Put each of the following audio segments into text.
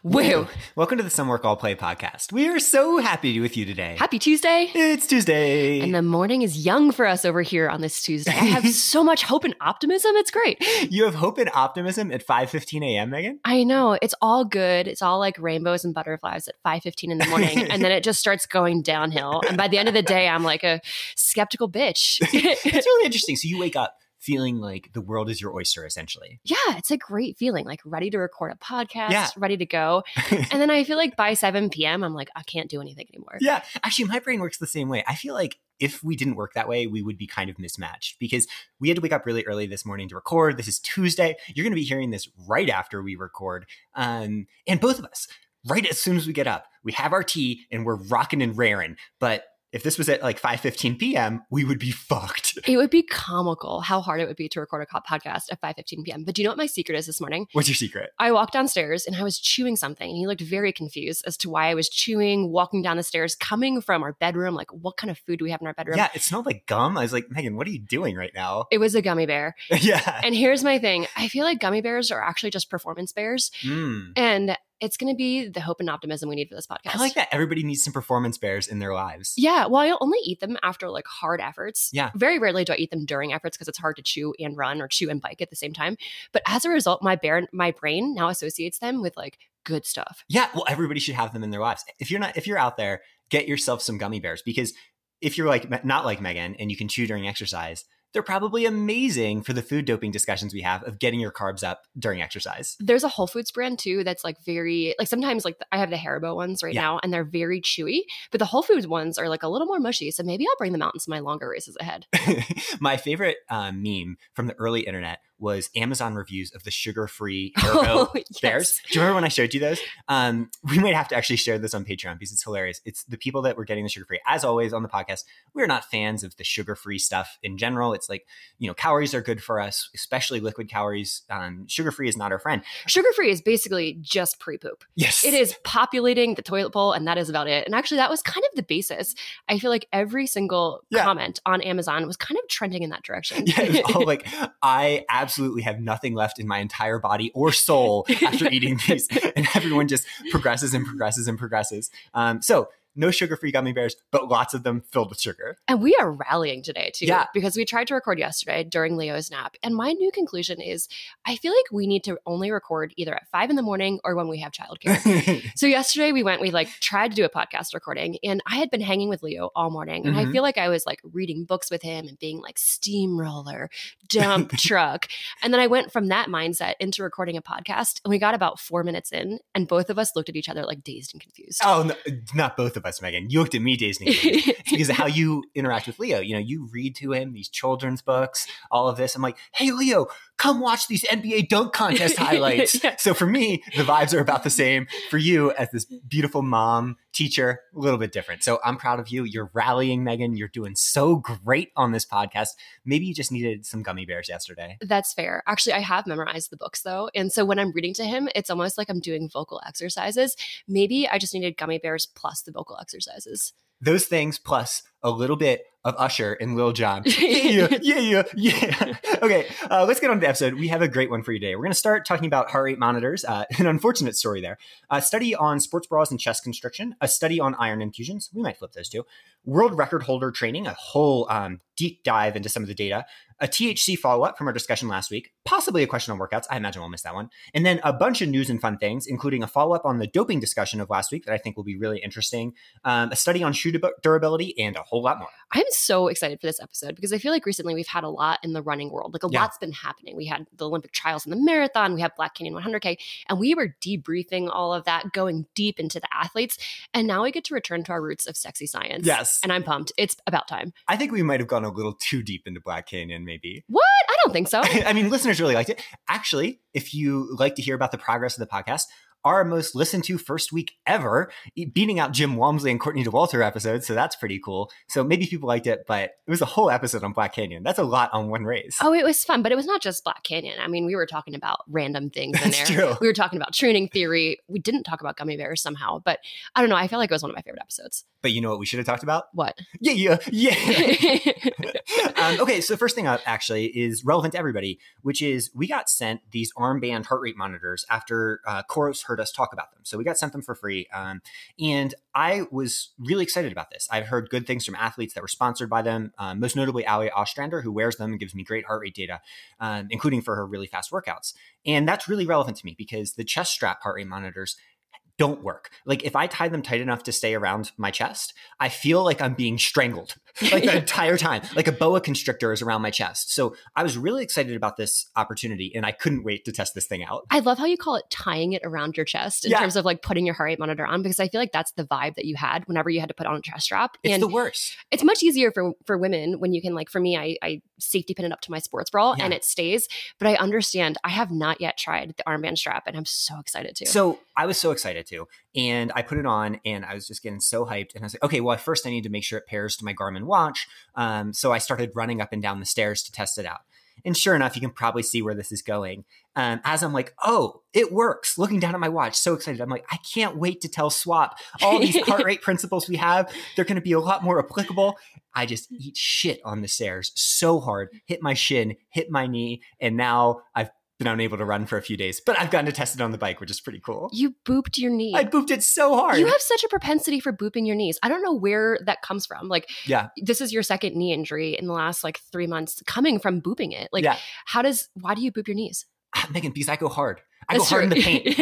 Woo! Welcome to the Some Work All Play podcast. We are so happy to be with you today. Happy Tuesday. It's Tuesday. And the morning is young for us over here on this Tuesday. I have so much hope and optimism. It's great. You have hope and optimism at 5:15 a.m., Megan? I know. It's all good. It's all like rainbows and butterflies at 5:15 in the morning. And then it just starts going downhill. And by the end of the day, I'm like a skeptical bitch. It's really interesting. So you wake up feeling like the world is your oyster, essentially. Yeah, it's a great feeling, like ready to record a podcast, ready to go. And then I feel like by 7 p.m., I'm like, I can't do anything anymore. Yeah, actually, my brain works the same way. I feel like if we didn't work that way, we would be kind of mismatched because we had to wake up really early this morning to record. This is Tuesday. You're going to be hearing this right after we record. And both of us, right as soon as we get up, we have our tea and we're rocking and raring. But if this was at like 5:15 p.m., we would be fucked. It would be comical how hard it would be to record a podcast at 5:15 p.m. But do you know what my secret is this morning? What's your secret? I walked downstairs and I was chewing something and he looked very confused as to why I was chewing, walking down the stairs, coming from our bedroom. Like, what kind of food do we have in our bedroom? Yeah, it smelled like gum. I was like, Megan, what are you doing right now? It was a gummy bear. Yeah. And here's my thing. I feel like gummy bears are actually just performance bears. And it's going to be the hope and optimism we need for this podcast. I like that. Everybody needs some performance bears in their lives. Yeah. Well, I only eat them after like hard efforts. Yeah. Very rarely do I eat them during efforts because it's hard to chew and run or chew and bike at the same time. But as a result, my brain now associates them with like good stuff. Yeah. Well, everybody should have them in their lives. If you're out there, get yourself some gummy bears because if you're like not like Megan and you can chew during exercise, they're probably amazing for the food doping discussions we have of getting your carbs up during exercise. There's a Whole Foods brand too that's like very, like sometimes like I have the Haribo ones right now and they're very chewy, but the Whole Foods ones are like a little more mushy. So maybe I'll bring them out in some of my longer races ahead. My favorite meme from the early internet was Amazon reviews of the sugar-free Haribo bears. Do you remember when I showed you those? We might have to actually share this on Patreon because it's hilarious. It's the people that were getting the sugar-free. As always on the podcast, we're not fans of the sugar-free stuff in general. It's like, calories are good for us, especially liquid calories. Sugar-free is not our friend. Sugar-free is basically just pre-poop. Yes. It is populating the toilet bowl and that is about it. And actually that was kind of the basis. I feel like every single comment on Amazon was kind of trending in that direction. Yeah, it was all like, I absolutely have nothing left in my entire body or soul after eating these. And everyone just progresses and progresses and progresses. So no sugar-free gummy bears, but lots of them filled with sugar. And we are rallying today too, because we tried to record yesterday during Leo's nap. And my new conclusion is I feel like we need to only record either at 5 a.m. or when we have childcare. So yesterday we tried to do a podcast recording and I had been hanging with Leo all morning. And I feel like I was like reading books with him and being like steamroller, dump truck. And then I went from that mindset into recording a podcast and we got about 4 minutes in and both of us looked at each other like dazed and confused. Oh, no, not both of us, Megan. You looked at me dazed and confused. It's because of how you interact with Leo. You read to him these children's books, all of this. I'm like, hey, Leo, come watch these NBA dunk contest highlights. So for me, the vibes are about the same. For you, as this beautiful mom, teacher, a little bit different. So I'm proud of you. You're rallying, Megan. You're doing so great on this podcast. Maybe you just needed some gummy bears yesterday. That's fair. Actually, I have memorized the books though. And so when I'm reading to him, it's almost like I'm doing vocal exercises. Maybe I just needed gummy bears plus the vocal exercises. Those things plus a little bit of Usher and Lil Jon. Yeah. Okay, let's get on to the episode. We have a great one for you today. We're going to start talking about heart rate monitors. An unfortunate story there. A study on sports bras and chest constriction. A study on iron infusions. We might flip those two. World record holder training. A whole deep dive into some of the data. A THC follow-up from our discussion last week. Possibly a question on workouts. I imagine we'll miss that one. And then a bunch of news and fun things, including a follow-up on the doping discussion of last week that I think will be really interesting. A study on shoe durability and a whole lot more. I'm so excited for this episode because I feel like recently we've had a lot in the running world. Like a lot's been happening. We had the Olympic trials and the marathon. We have Black Canyon 100K. And we were debriefing all of that, going deep into the athletes. And now we get to return to our roots of sexy science. Yes. And I'm pumped. It's about time. I think we might have gone a little too deep into Black Canyon, maybe. What? I don't think so. I mean, listeners really liked it. Actually, if you like to hear about the progress of the podcast, our most listened to first week ever, beating out Jim Walmsley and Courtney DeWalter episodes. So that's pretty cool. So maybe people liked it, but it was a whole episode on Black Canyon. That's a lot on one race. Oh, it was fun, but it was not just Black Canyon. I mean, we were talking about random things in there. True. We were talking about training theory. We didn't talk about gummy bears somehow, but I don't know. I feel like it was one of my favorite episodes. But you know what we should have talked about? What? Yeah. Okay, so the first thing up actually is relevant to everybody, which is we got sent these armband heart rate monitors after Kouros heard us talk about them. So we got sent them for free. And I was really excited about this. I've heard good things from athletes that were sponsored by them, most notably Ali Ostrander, who wears them and gives me great heart rate data, including for her really fast workouts. And that's really relevant to me because the chest strap heart rate monitors don't work. Like if I tie them tight enough to stay around my chest, I feel like I'm being strangled like the entire time, like a boa constrictor is around my chest. So I was really excited about this opportunity and I couldn't wait to test this thing out. I love how you call it tying it around your chest in terms of like putting your heart rate monitor on, because I feel like that's the vibe that you had whenever you had to put on a chest strap. It's the worst. It's much easier for women when you can, like for me, I safety pin it up to my sports bra and it stays. But I understand I have not yet tried the armband strap and I'm so excited to. So I was so excited to. And I put it on and I was just getting so hyped. And I was like, okay, well, first I need to make sure it pairs to my Garmin watch. So I started running up and down the stairs to test it out. And sure enough, you can probably see where this is going. As I'm like, oh, it works. Looking down at my watch, so excited. I'm like, I can't wait to tell Swap all these heart rate principles we have. They're going to be a lot more applicable. I just eat shit on the stairs so hard, hit my shin, hit my knee. And now I've been unable to run for a few days, but I've gotten to test it on the bike, which is pretty cool. You booped your knee. I booped it so hard. You have such a propensity for booping your knees. I don't know where that comes from. Like, this is your second knee injury in the last like 3 months coming from booping it. Like, why do you boop your knees? Megan, because I go hard. I go hard in the paint.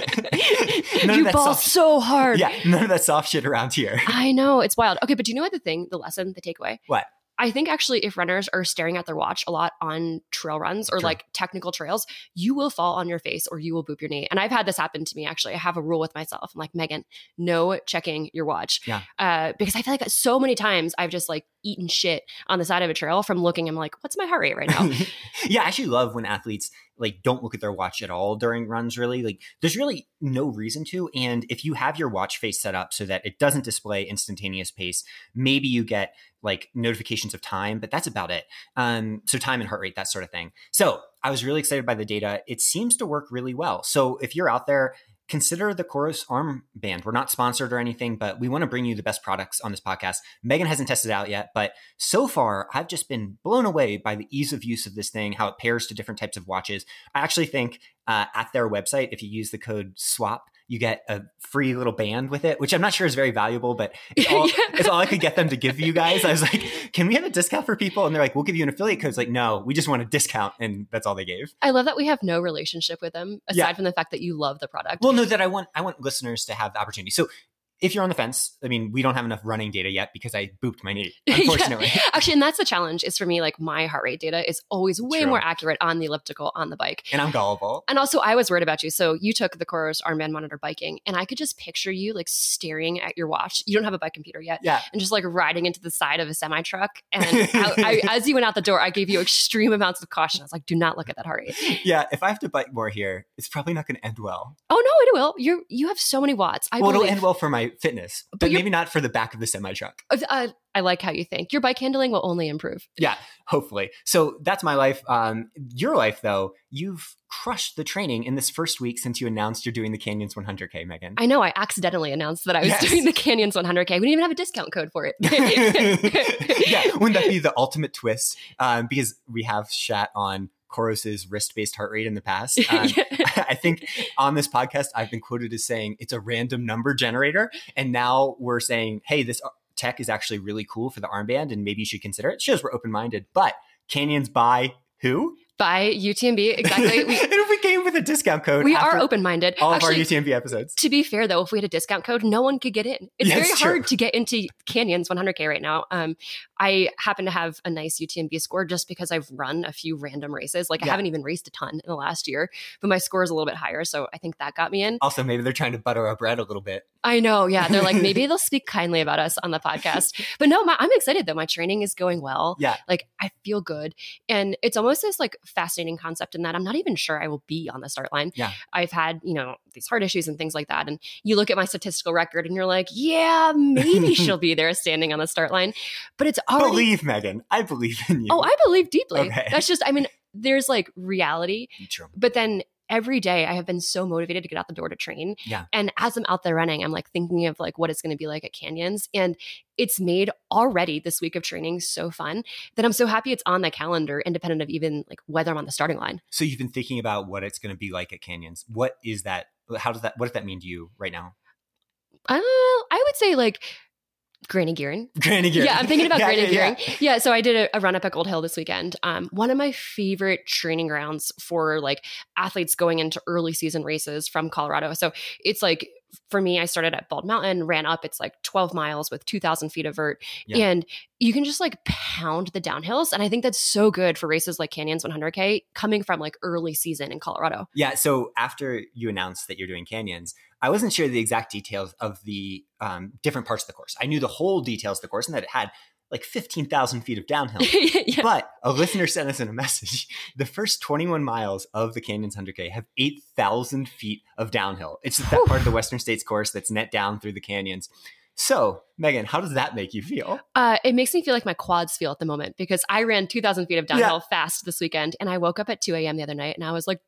You ball so hard. Yeah, none of that soft shit around here. I know. It's wild. Okay, but do you know what the lesson, the takeaway? What? I think actually if runners are staring at their watch a lot on trail runs or like technical trails, you will fall on your face or you will boop your knee. And I've had this happen to me, actually. I have a rule with myself. I'm like, Megan, no checking your watch. Because I feel like so many times I've just like eaten shit on the side of a trail from looking. I'm like, what's my heart rate right now? I actually love when athletes like don't look at their watch at all during runs, really. Like there's really no reason to. And if you have your watch face set up so that it doesn't display instantaneous pace, maybe you get like notifications of time, but that's about it. So time and heart rate, that sort of thing. So I was really excited by the data. It seems to work really well. So if you're out there, consider the Coros armband. We're not sponsored or anything, but we want to bring you the best products on this podcast. Megan hasn't tested it out yet, but so far I've just been blown away by the ease of use of this thing, how it pairs to different types of watches. I actually think at their website, if you use the code SWAP, you get a free little band with it, which I'm not sure is very valuable, but it's all I could get them to give you guys. I was like, can we have a discount for people? And they're like, we'll give you an affiliate code. It's like, no, we just want a discount. And that's all they gave. I love that we have no relationship with them aside from the fact that you love the product. Well, no, that I want listeners to have the opportunity. So if you're on the fence, I mean, we don't have enough running data yet because I booped my knee, unfortunately. Actually, and that's the challenge is for me, like my heart rate data is always way more accurate on the elliptical on the bike. And I'm gullible. And also I was worried about you. So you took the Coros armband monitor biking and I could just picture you like staring at your watch. You don't have a bike computer yet. And just like riding into the side of a semi truck. And as you went out the door, I gave you extreme amounts of caution. I was like, do not look at that heart rate. If I have to bike more here, it's probably not going to end well. Oh no, it will. You have so many watts. It'll end well for my fitness, but maybe not for the back of the semi truck. I like how you think. Your bike handling will only improve. Yeah, hopefully. So that's my life. Your life, though, you've crushed the training in this first week since you announced you're doing the Canyons 100K, Megan. I know. I accidentally announced that I was doing the Canyons 100K. We didn't even have a discount code for it. Wouldn't that be the ultimate twist? Because we have shat on Coros's wrist-based heart rate in the past. I think on this podcast, I've been quoted as saying it's a random number generator. And now we're saying, hey, this tech is actually really cool for the armband and maybe you should consider it. It shows we're open-minded. But Canyons by who? By UTMB, exactly. And if we came with a discount code, we are open-minded. All of our UTMB episodes. To be fair, though, if we had a discount code, no one could get in. It's very hard to get into Canyons 100K right now. I happen to have a nice UTMB score just because I've run a few random races. Like I haven't even raced a ton in the last year, but my score is a little bit higher. So I think that got me in. Also, maybe they're trying to butter our bread a little bit. I know. Yeah. They're like, maybe they'll speak kindly about us on the podcast. But no, I'm excited though. My training is going well. Yeah. Like I feel good. And it's almost this like fascinating concept in that I'm not even sure I will be on the start line. Yeah. I've had, these heart issues and things like that. And you look at my statistical record and you're like, yeah, maybe she'll be there standing on the start line. But it's already... Believe, Megan. I believe in you. Oh, I believe deeply. Okay. That's just, there's like reality. True. But then every day I have been so motivated to get out the door to train. Yeah. And as I'm out there running, I'm like thinking of like what it's going to be like at Canyons. And it's made already this week of training so fun that I'm so happy it's on the calendar, independent of even like whether I'm on the starting line. So you've been thinking about what it's going to be like at Canyons. What is that what does that mean to you right now? I would say like Granny gearing. Yeah, I'm thinking about granny gearing. Yeah, so I did a run up at Gold Hill this weekend. One of my favorite training grounds for like athletes going into early season races from Colorado. So it's like, for me, I started at Bald Mountain, ran up. It's like 12 miles with 2,000 feet of vert. Yeah. And you can just like pound the downhills. And I think that's so good for races like Canyons 100K coming from like early season in Colorado. Yeah. So after you announced that you're doing Canyons, I wasn't sure the exact details of the different parts of the course. I knew the whole details of the course and that it had like 15,000 feet of downhill. Yeah. But a listener sent us in a message. The first 21 miles of the Canyons 100K have 8,000 feet of downhill. It's that part of the Western States course that's net down through the canyons. So, Megan, how does that make you feel? It makes me feel like my quads feel at the moment because I ran 2,000 feet of downhill fast this weekend and I woke up at 2 a.m. the other night and I was like,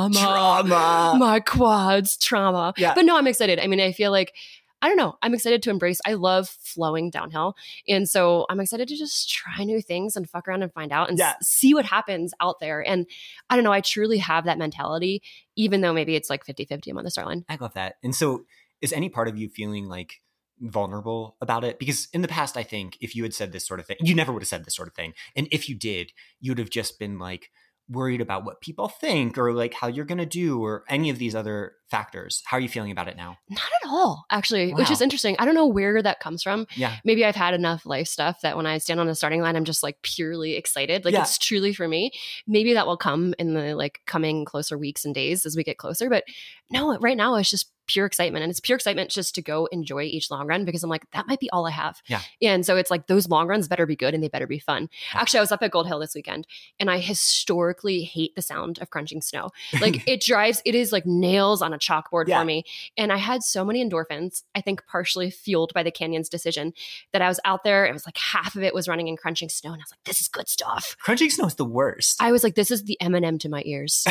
trauma. My quads, trauma. Yeah. But no, I'm excited. I mean, I feel like, I don't know. I'm excited to embrace. I love flowing downhill. And so I'm excited to just try new things and fuck around and find out and see what happens out there. And I don't know. I truly have that mentality, even though maybe it's like 50-50 I'm on the start line. I love that. And so is any part of you feeling like vulnerable about it? Because in the past, I think if you had said this sort of thing, you never would have said this sort of thing. And if you did, you'd have just been like, worried about what people think or like how you're going to do or any of these other factors. How are you feeling about it now? Not at all, actually, which is interesting. I don't know where that comes from. Yeah. Maybe I've had enough life stuff that when I stand on the starting line, I'm just like purely excited. Like it's truly for me. Maybe that will come in the like coming closer weeks and days as we get closer. But no, right now it's just pure excitement. And it's pure excitement just to go enjoy each long run because I'm like, that might be all I have. Yeah. And so it's like those long runs better be good and they better be fun. Yeah. Actually, I was up at Gold Hill this weekend and I historically hate the sound of crunching snow. Like it is like nails on a chalkboard for me. And I had so many endorphins, I think partially fueled by the Canyons decision, that I was out there. It was like half of it was running in crunching snow. And I was like, this is good stuff. Crunching snow is the worst. I was like, this is the Eminem to my ears.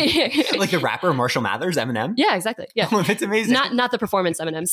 Like the rapper Marshall Mathers, Eminem? Yeah, exactly. Yeah. It's amazing. Not the performance M&Ms.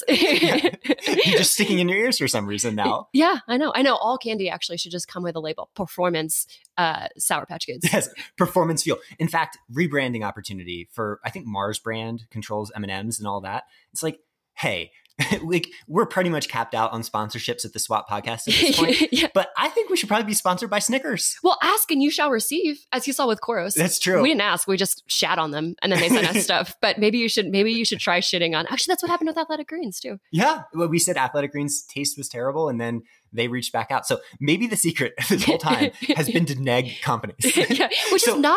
You're just sticking in your ears for some reason now. Yeah, I know. All candy actually should just come with a label. Performance Sour Patch Kids. Yes, performance fuel. In fact, rebranding opportunity for, I think Mars brand controls M&Ms and all that. It's like, hey, like we're pretty much capped out on sponsorships at the SWAT podcast at this point. But I think we should probably be sponsored by Snickers. Well, ask and you shall receive, as you saw with Koros. That's true. We didn't ask, we just shat on them and then they sent us stuff. But maybe you should try shitting on. Actually, that's what happened with Athletic Greens too. Yeah. Well, we said Athletic Greens taste was terrible and then they reached back out. So maybe the secret this whole time has been to neg companies. Which is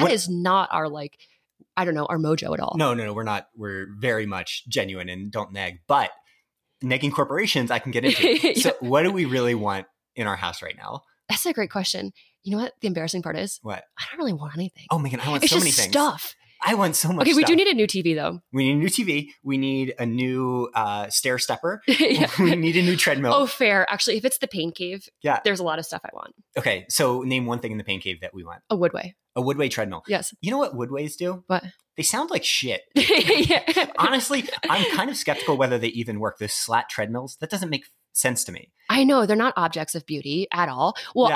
not our like, I don't know, our mojo at all. No, we're not. We're very much genuine and don't neg, but negging corporations I can get into. So what do we really want in our house right now? That's a great question. You know what the embarrassing part is? What? I don't really want anything. Oh, Megan, I want so many things. Stuff. I want so much Okay, we stuff. do need a new TV though. We need a new TV. We need a new stair stepper. We need a new treadmill. Oh, fair. Actually, if it's the Pain Cave, there's a lot of stuff I want. Okay, so name one thing in the Pain Cave that we want. A Woodway. A Woodway treadmill. Yes. You know what Woodways do? What? They sound like shit. Honestly, I'm kind of skeptical whether they even work. Those slat treadmills, that doesn't make sense to me. I know, they're not objects of beauty at all. Well,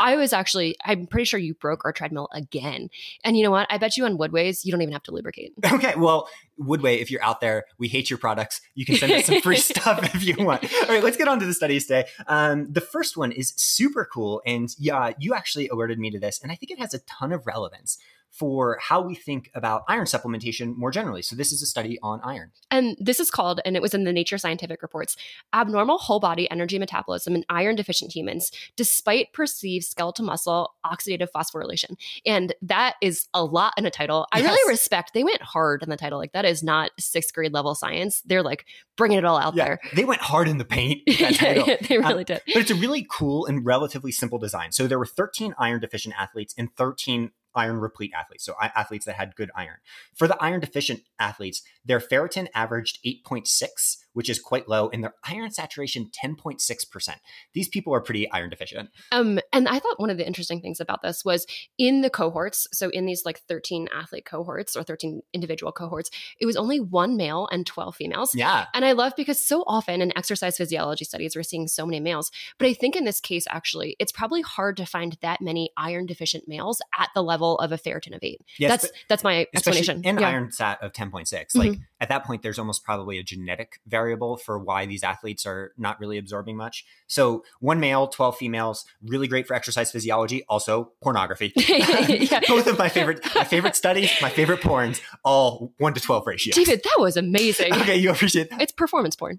I'm pretty sure you broke our treadmill again. And you know what? I bet you on Woodways, you don't even have to lubricate. Okay, well, Woodway, if you're out there, we hate your products. You can send us some free stuff if you want. All right, let's get on to the studies today. The first one is super cool. And you actually alerted me to this. And I think it has a ton of relevance for how we think about iron supplementation more generally. So this is a study on iron. And this is called, and it was in the Nature Scientific Reports, Abnormal Whole Body Energy Metabolism in Iron Deficient Humans, Despite Perceived Skeletal Muscle Oxidative Phosphorylation. And that is a lot in a title. I really respect, they went hard in the title. Like that is not 6th grade level science. They're like bringing it all out there. They went hard in the paint with that title. They really did. But it's a really cool and relatively simple design. So there were 13 iron deficient athletes and 13 iron replete athletes, so athletes that had good iron. For the iron deficient athletes, their ferritin averaged 8.6, which is quite low, and their iron saturation 10.6%. These people are pretty iron deficient. And I thought one of the interesting things about this was in the cohorts, so in these like 13 athlete cohorts or 13 individual cohorts, it was only 1 male and 12 females. Yeah. And I love because so often in exercise physiology studies, we're seeing so many males. But I think in this case, actually, it's probably hard to find that many iron deficient males at the level of a ferritin of 8. Yes, that's my explanation. In iron sat of 10.6. Like at that point, there's almost probably a genetic variable for why these athletes are not really absorbing much. So 1 male, 12 females, really great for exercise physiology. Also pornography. Both of my favorite studies, my favorite porns, all 1-to-12 ratios. David, that was amazing. Okay, you appreciate that. It's performance porn.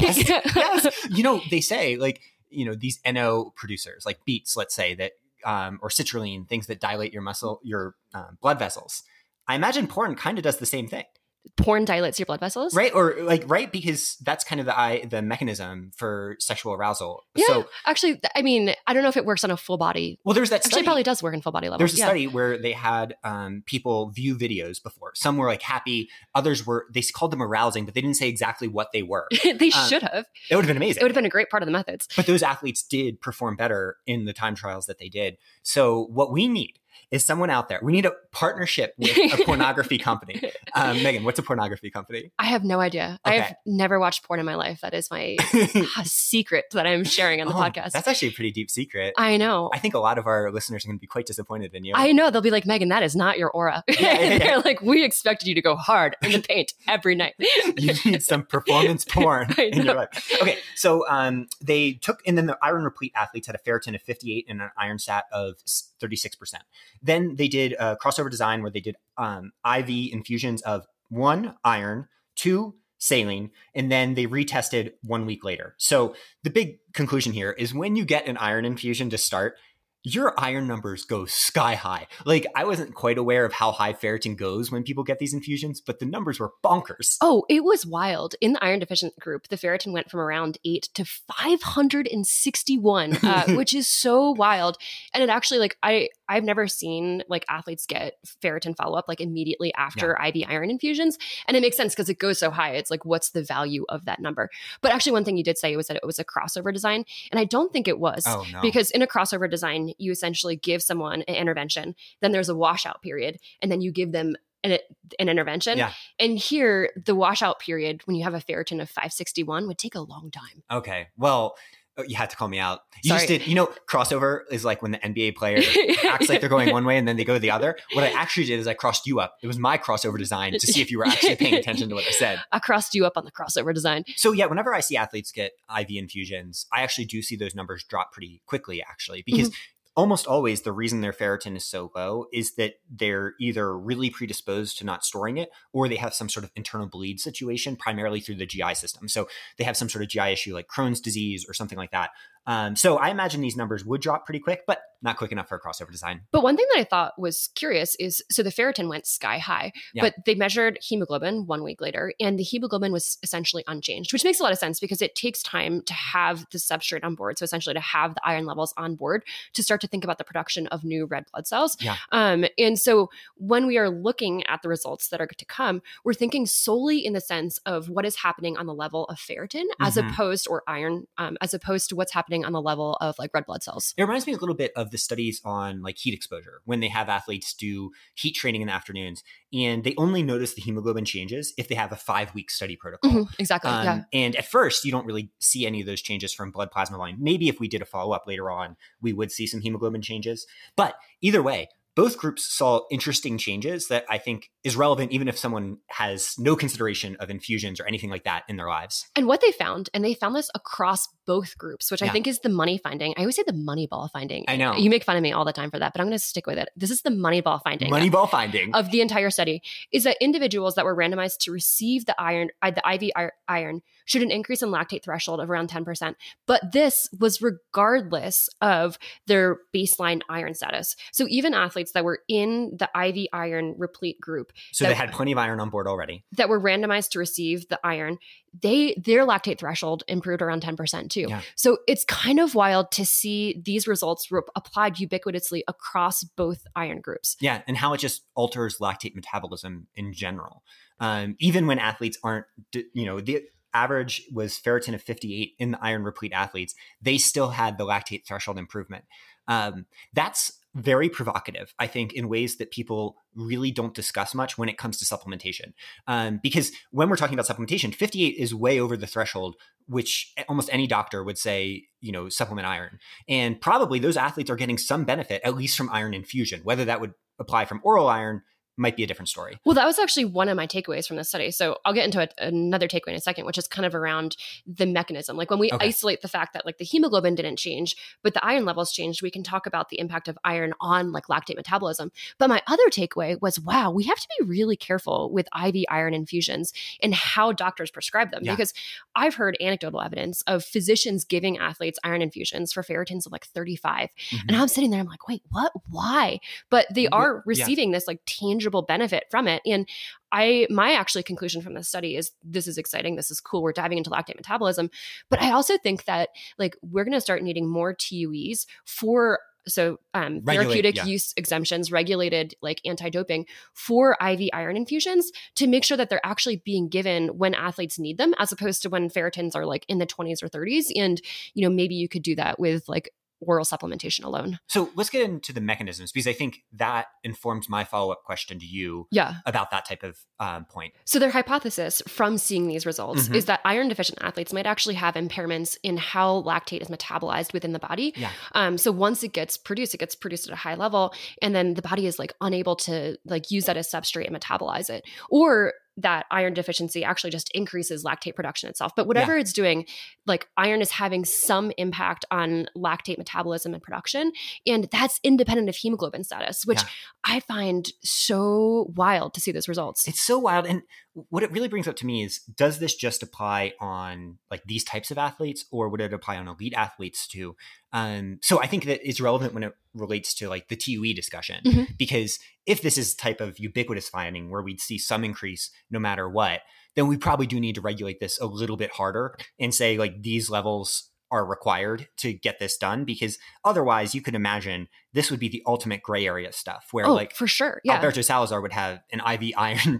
Yes. You know, they say like, you know, these NO producers like beets, let's say that, or citrulline, things that dilate your blood vessels. I imagine porn kind of does the same thing. Porn dilates your blood vessels? Right. Or right. Because that's kind of the mechanism for sexual arousal. Yeah. So actually, I mean, I don't know if it works on a full body. Well, there's that study. Actually, it probably does work in full body level. There's a study where they had people view videos before. Some were like happy. Others they called them arousing, but they didn't say exactly what they were. They should have. It would have been amazing. It would have been a great part of the methods. But those athletes did perform better in the time trials that they did. So what we need is someone out there. We need a partnership with a pornography company. Megan, what's a pornography company? I have no idea. Okay. I have never watched porn in my life. That is my secret that I'm sharing on the podcast. That's actually a pretty deep secret. I know. I think a lot of our listeners are going to be quite disappointed in you. I know. They'll be like, Megan, that is not your aura. They're like, we expected you to go hard in the paint every night. You need some performance porn in your life. Okay. So they took, and then the iron replete athletes had a ferritin of 58 and an iron sat of 36%. Then they did a crossover design where they did IV infusions of 1 iron, 2 saline, and then they retested 1 week later. So the big conclusion here is when you get an iron infusion to start, your iron numbers go sky high. Like I wasn't quite aware of how high ferritin goes when people get these infusions, but the numbers were bonkers. Oh, it was wild. In the iron deficient group, the ferritin went from around 8 to 561, which is so wild. And it actually, like, I've never seen like athletes get ferritin follow-up like immediately after IV iron infusions. And it makes sense because it goes so high. It's like, what's the value of that number? But actually one thing you did say was that it was a crossover design. And I don't think it was. Oh, no. Because in a crossover design, you essentially give someone an intervention, then there's a washout period, and then you give them an intervention. Yeah. And here, the washout period, when you have a ferritin of 561, would take a long time. Okay. Well, you had to call me out. You Sorry. just did, crossover is like when the NBA player acts like they're going one way and then they go the other. What I actually did is I crossed you up. It was my crossover design to see if you were actually paying attention to what I said. I crossed you up on the crossover design. So yeah, whenever I see athletes get IV infusions, I actually do see those numbers drop pretty quickly actually, because almost always the reason their ferritin is so low is that they're either really predisposed to not storing it or they have some sort of internal bleed situation, primarily through the GI system. So they have some sort of GI issue like Crohn's disease or something like that. So I imagine these numbers would drop pretty quick, but not quick enough for a crossover design. But one thing that I thought was curious is, so the ferritin went sky high, but they measured hemoglobin 1 week later, and the hemoglobin was essentially unchanged, which makes a lot of sense because it takes time to have the substrate on board. So essentially to have the iron levels on board to start to think about the production of new red blood cells. Yeah. And so when we are looking at the results that are to come, we're thinking solely in the sense of what is happening on the level of ferritin as opposed, or iron, as opposed to what's happening on the level of like red blood cells. It reminds me a little bit of the studies on like heat exposure when they have athletes do heat training in the afternoons and they only notice the hemoglobin changes if they have a 5-week study protocol. Exactly. And at first you don't really see any of those changes from blood plasma volume. Maybe if we did a follow-up later on, we would see some hemoglobin changes, but either way, both groups saw interesting changes that I think is relevant even if someone has no consideration of infusions or anything like that in their lives. And what they found, and they found this across both groups, which I think is the money finding. I always say the Moneyball finding. I know. You make fun of me all the time for that, but I'm going to stick with it. This is the Moneyball finding. Moneyball finding. Of the entire study is that individuals that were randomized to receive the IV iron showed an increase in lactate threshold of around 10%. But this was regardless of their baseline iron status. So even athletes that were in the IV iron replete group. So they had plenty of iron on board already. That were randomized to receive the iron, their lactate threshold improved around 10% too. Yeah. So it's kind of wild to see these results applied ubiquitously across both iron groups. Yeah, and how it just alters lactate metabolism in general. Even when athletes aren't, the average was ferritin of 58 in the iron replete athletes, they still had the lactate threshold improvement. That's very provocative, I think, in ways that people really don't discuss much when it comes to supplementation. Because when we're talking about supplementation, 58 is way over the threshold, which almost any doctor would say, supplement iron. And probably those athletes are getting some benefit, at least from iron infusion. Whether that would apply from oral iron might be a different story. Well, that was actually one of my takeaways from this study. So I'll get into another takeaway in a second, which is kind of around the mechanism. Like when we isolate the fact that like the hemoglobin didn't change, but the iron levels changed, we can talk about the impact of iron on like lactate metabolism. But my other takeaway was, wow, we have to be really careful with IV iron infusions and how doctors prescribe them. Because I've heard anecdotal evidence of physicians giving athletes iron infusions for ferritins of like 35. And I'm sitting there, I'm like, wait, what? Why? But they are receiving this like tangible benefit from it. And my actually conclusion from this study is this is exciting. This is cool. We're diving into lactate metabolism. But I also think that like we're going to start needing more TUEs for therapeutic use exemptions, regulated like anti-doping for IV iron infusions to make sure that they're actually being given when athletes need them, as opposed to when ferritins are like in the 20s or 30s. And, maybe you could do that with like oral supplementation alone. So let's get into the mechanisms, because I think that informs my follow-up question to you about that type of point. So their hypothesis from seeing these results is that iron deficient athletes might actually have impairments in how lactate is metabolized within the body. So once it gets produced at a high level, and then the body is like unable to like use that as substrate and metabolize it. Or that iron deficiency actually just increases lactate production itself. But whatever it's doing, like iron is having some impact on lactate metabolism and production. And that's independent of hemoglobin status, which I find so wild to see those results. It's so wild. And what it really brings up to me is, does this just apply on like these types of athletes, or would it apply on elite athletes too? So I think that it's relevant when it relates to like the TUE discussion, because if this is type of ubiquitous finding where we'd see some increase no matter what, then we probably do need to regulate this a little bit harder and say like these levels are required to get this done, because otherwise you could imagine this would be the ultimate gray area stuff where for sure. Alberto Salazar would have an IV iron,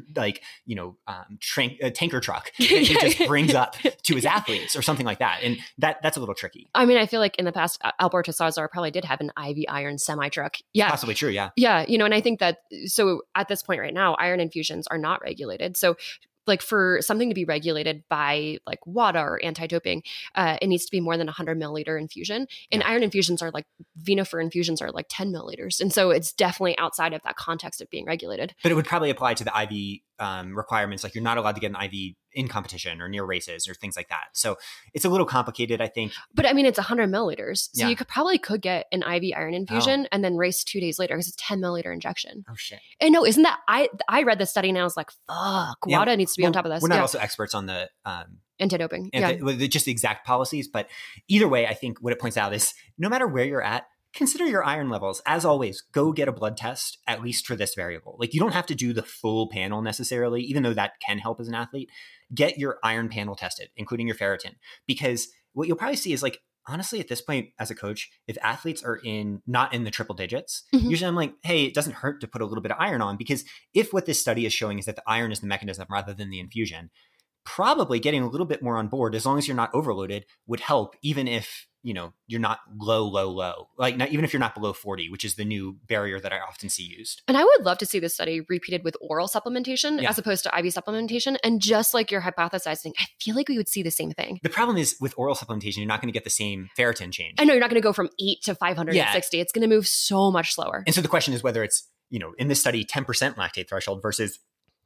tanker truck that he just brings up to his athletes or something like that. And that's a little tricky. I mean, I feel like in the past, Alberto Salazar probably did have an IV iron semi truck. Yeah. Possibly true. Yeah. Yeah. And I think that, so at this point right now, iron infusions are not regulated. So like for something to be regulated by like WADA or anti-doping, it needs to be more than 100 milliliter infusion. And iron infusions are like, Venofer infusions are like 10 milliliters. And so it's definitely outside of that context of being regulated. But it would probably apply to the IV requirements. Like you're not allowed to get an IV in competition or near races or things like that. So it's a little complicated, I think. But I mean, it's 100 milliliters. So you could get an IV iron infusion and then race 2 days later because it's 10 milliliter injection. Oh shit. And no, isn't that, I read this study and I was like, fuck, WADA needs to be on top of this. We're not also experts on the anti-doping. Just the exact policies. But either way, I think what it points out is no matter where you're at, consider your iron levels. As always, go get a blood test, at least for this variable. Like you don't have to do the full panel necessarily, even though that can help as an athlete. Get your iron panel tested, including your ferritin, because what you'll probably see is like, honestly, at this point as a coach, if athletes are not in the triple digits, usually I'm like, hey, it doesn't hurt to put a little bit of iron on, because if what this study is showing is that the iron is the mechanism rather than the infusion, probably getting a little bit more on board, as long as you're not overloaded, would help, even if you're not low, like not, even if you're not below 40, which is the new barrier that I often see used. And I would love to see this study repeated with oral supplementation as opposed to IV supplementation. And just like you're hypothesizing, I feel like we would see the same thing. The problem is with oral supplementation, you're not going to get the same ferritin change. I know you're not going to go from 8 to 560. It's going to move so much slower. And so the question is whether it's, in this study, 10% lactate threshold versus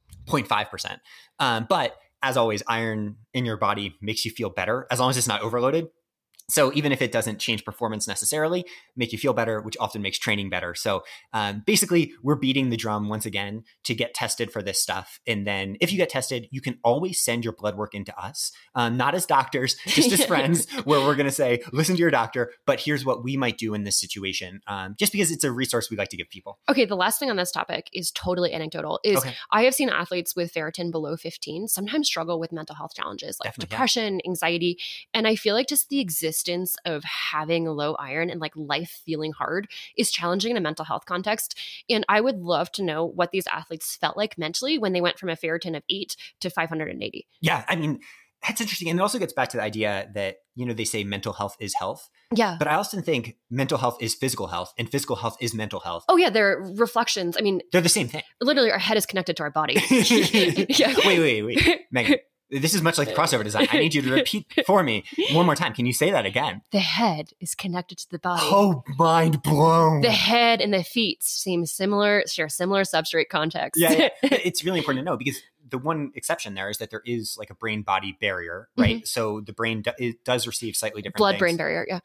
0.5%. But as always, iron in your body makes you feel better as long as it's not overloaded. So even if it doesn't change performance necessarily, make you feel better, which often makes training better. So basically, we're beating the drum once again to get tested for this stuff. And then if you get tested, you can always send your blood work into us, not as doctors, just as friends, where we're going to say, listen to your doctor, but here's what we might do in this situation, just because it's a resource we like to give people. Okay, the last thing on this topic is totally anecdotal. I have seen athletes with ferritin below 15 sometimes struggle with mental health challenges like depression, anxiety. And I feel like just the existence of having low iron and like life feeling hard is challenging in a mental health context. And I would love to know what these athletes felt like mentally when they went from a ferritin of 8 to 580. Yeah. I mean, That's interesting. And it also gets back to the idea that, they say mental health is health. Yeah. But I often think mental health is physical health and physical health is mental health. Oh, yeah. They're reflections. I mean, they're the same thing. Literally, our head is connected to our body. Yeah. Wait. Megan, this is much like crossover design. I need you to repeat for me one more time. Can you say that again? The head is connected to the body. Oh, mind blown. The head and the feet share similar substrate context. Yeah. It's really important to know because the one exception there is that there is like a brain-body barrier, right? Mm-hmm. So the brain does receive slightly different blood-brain barrier, yeah.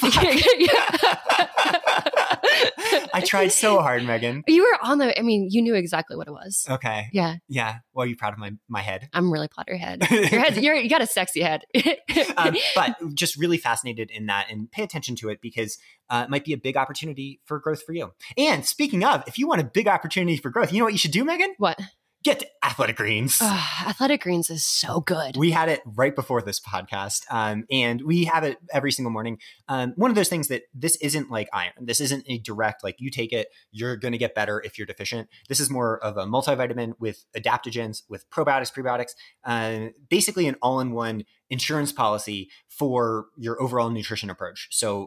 I tried so hard, Megan. You were you knew exactly what it was. Okay. Yeah. Yeah. Well, are you proud of my head? I'm really proud of your head. You got a sexy head. But just really fascinated in that and pay attention to it because it might be a big opportunity for growth for you. And speaking of, if you want a big opportunity for growth, you know what you should do, Megan? What? Get to Athletic Greens. Athletic Greens is so good. We had it right before this podcast, and we have it every single morning. One of those things that this isn't like iron. This isn't a direct, like you take it, you're going to get better if you're deficient. This is more of a multivitamin with adaptogens, with probiotics, prebiotics, basically an all-in-one insurance policy for your overall nutrition approach. So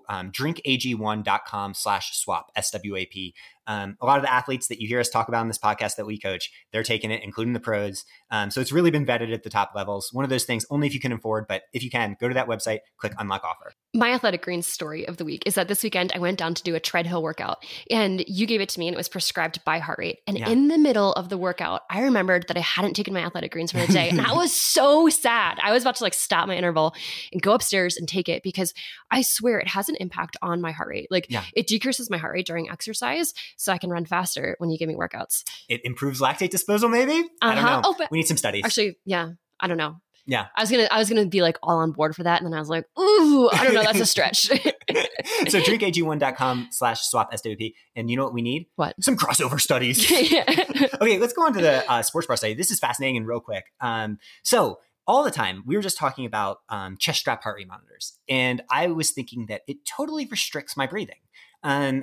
drinkag1.com/swap, SWAP. A lot of the athletes that you hear us talk about in this podcast that we coach, they're taking it, including the pros. So it's really been vetted at the top levels. One of those things, only if you can afford, but if you can, go to that website, click unlock offer. My Athletic Greens story of the week is that this weekend I went down to do a treadmill workout and you gave it to me and it was prescribed by Heart Rate. And in the middle of the workout, I remembered that I hadn't taken my Athletic Greens for the day. And I was so sad. I was about to stop my interval and go upstairs and take it because I swear it has an impact on my heart rate. It decreases my heart rate during exercise so I can run faster when you give me workouts. It improves lactate disposal, maybe? I don't know. But we need some studies. Actually, yeah, I don't know. Yeah. I was gonna be all on board for that. And then I was like, ooh, I don't know, that's a stretch. So drinkag1.com/swap SWP. And you know what we need? What? Some crossover studies. Okay, let's go on to the sports bra study. This is fascinating and real quick. So all the time, we were just talking about chest strap heart rate monitors. And I was thinking that it totally restricts my breathing. And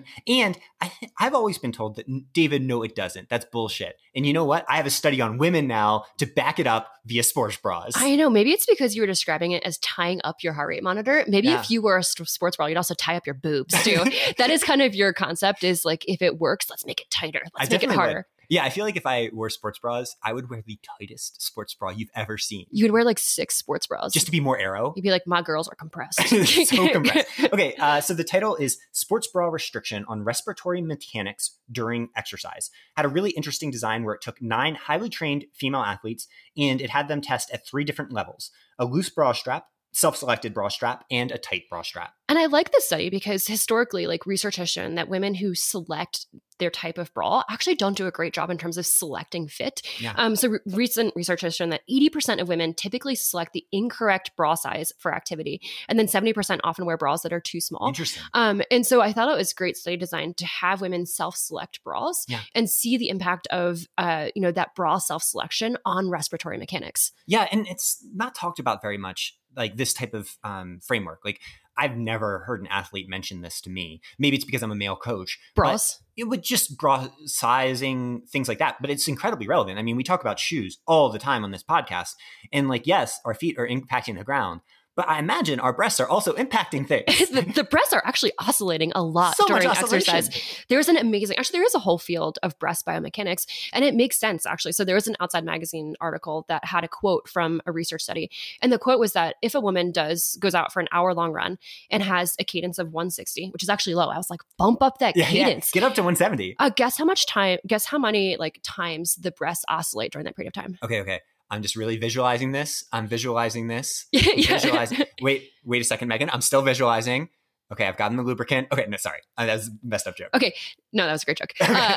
I've always been told that, David, no, it doesn't. That's bullshit. And you know what? I have a study on women now to back it up via sports bras. I know. Maybe it's because you were describing it as tying up your heart rate monitor. Maybe if you were a sports bra, you'd also tie up your boobs too. That is kind of your concept is if it works, let's make it tighter. Let's make it harder. Would. Yeah, I feel like if I wore sports bras, I would wear the tightest sports bra you've ever seen. You would wear 6 sports bras. Just to be more aero. You'd be like, my girls are compressed. So compressed. Okay, so the title is Sports Bra Restriction on Respiratory Mechanics During Exercise. Had a really interesting design where it took 9 highly trained female athletes and it had them test at 3 different levels. A loose bra strap, self-selected bra strap, and a tight bra strap. And I like this study because historically, research has shown that women who select their type of bra actually don't do a great job in terms of selecting fit. Yeah. So recent research has shown that 80% of women typically select the incorrect bra size for activity. And then 70% often wear bras that are too small. Interesting. And so I thought it was great study design to have women self-select bras and see the impact of, that bra self-selection on respiratory mechanics. Yeah. And it's not talked about very much, this type of framework. I've never heard an athlete mention this to me. Maybe it's because I'm a male coach. Bras? It would just bra sizing, things like that. But it's incredibly relevant. I mean, we talk about shoes all the time on this podcast. And yes, our feet are impacting the ground. But I imagine our breasts are also impacting things. The breasts are actually oscillating a lot during exercise. There is a whole field of breast biomechanics, and it makes sense, actually. So there was an Outside Magazine article that had a quote from a research study. And the quote was that if a woman goes out for an hour-long run and has a cadence of 160, which is actually low, I was like, bump up that cadence. Get up to 170. Guess how many times the breasts oscillate during that period of time. Okay. I'm just really visualizing this. I'm visualizing this. Visualizing. Wait a second, Megan. I'm still visualizing. Okay, I've gotten the lubricant. Okay, no, sorry. That was a messed up joke. Okay. No, that was a great joke.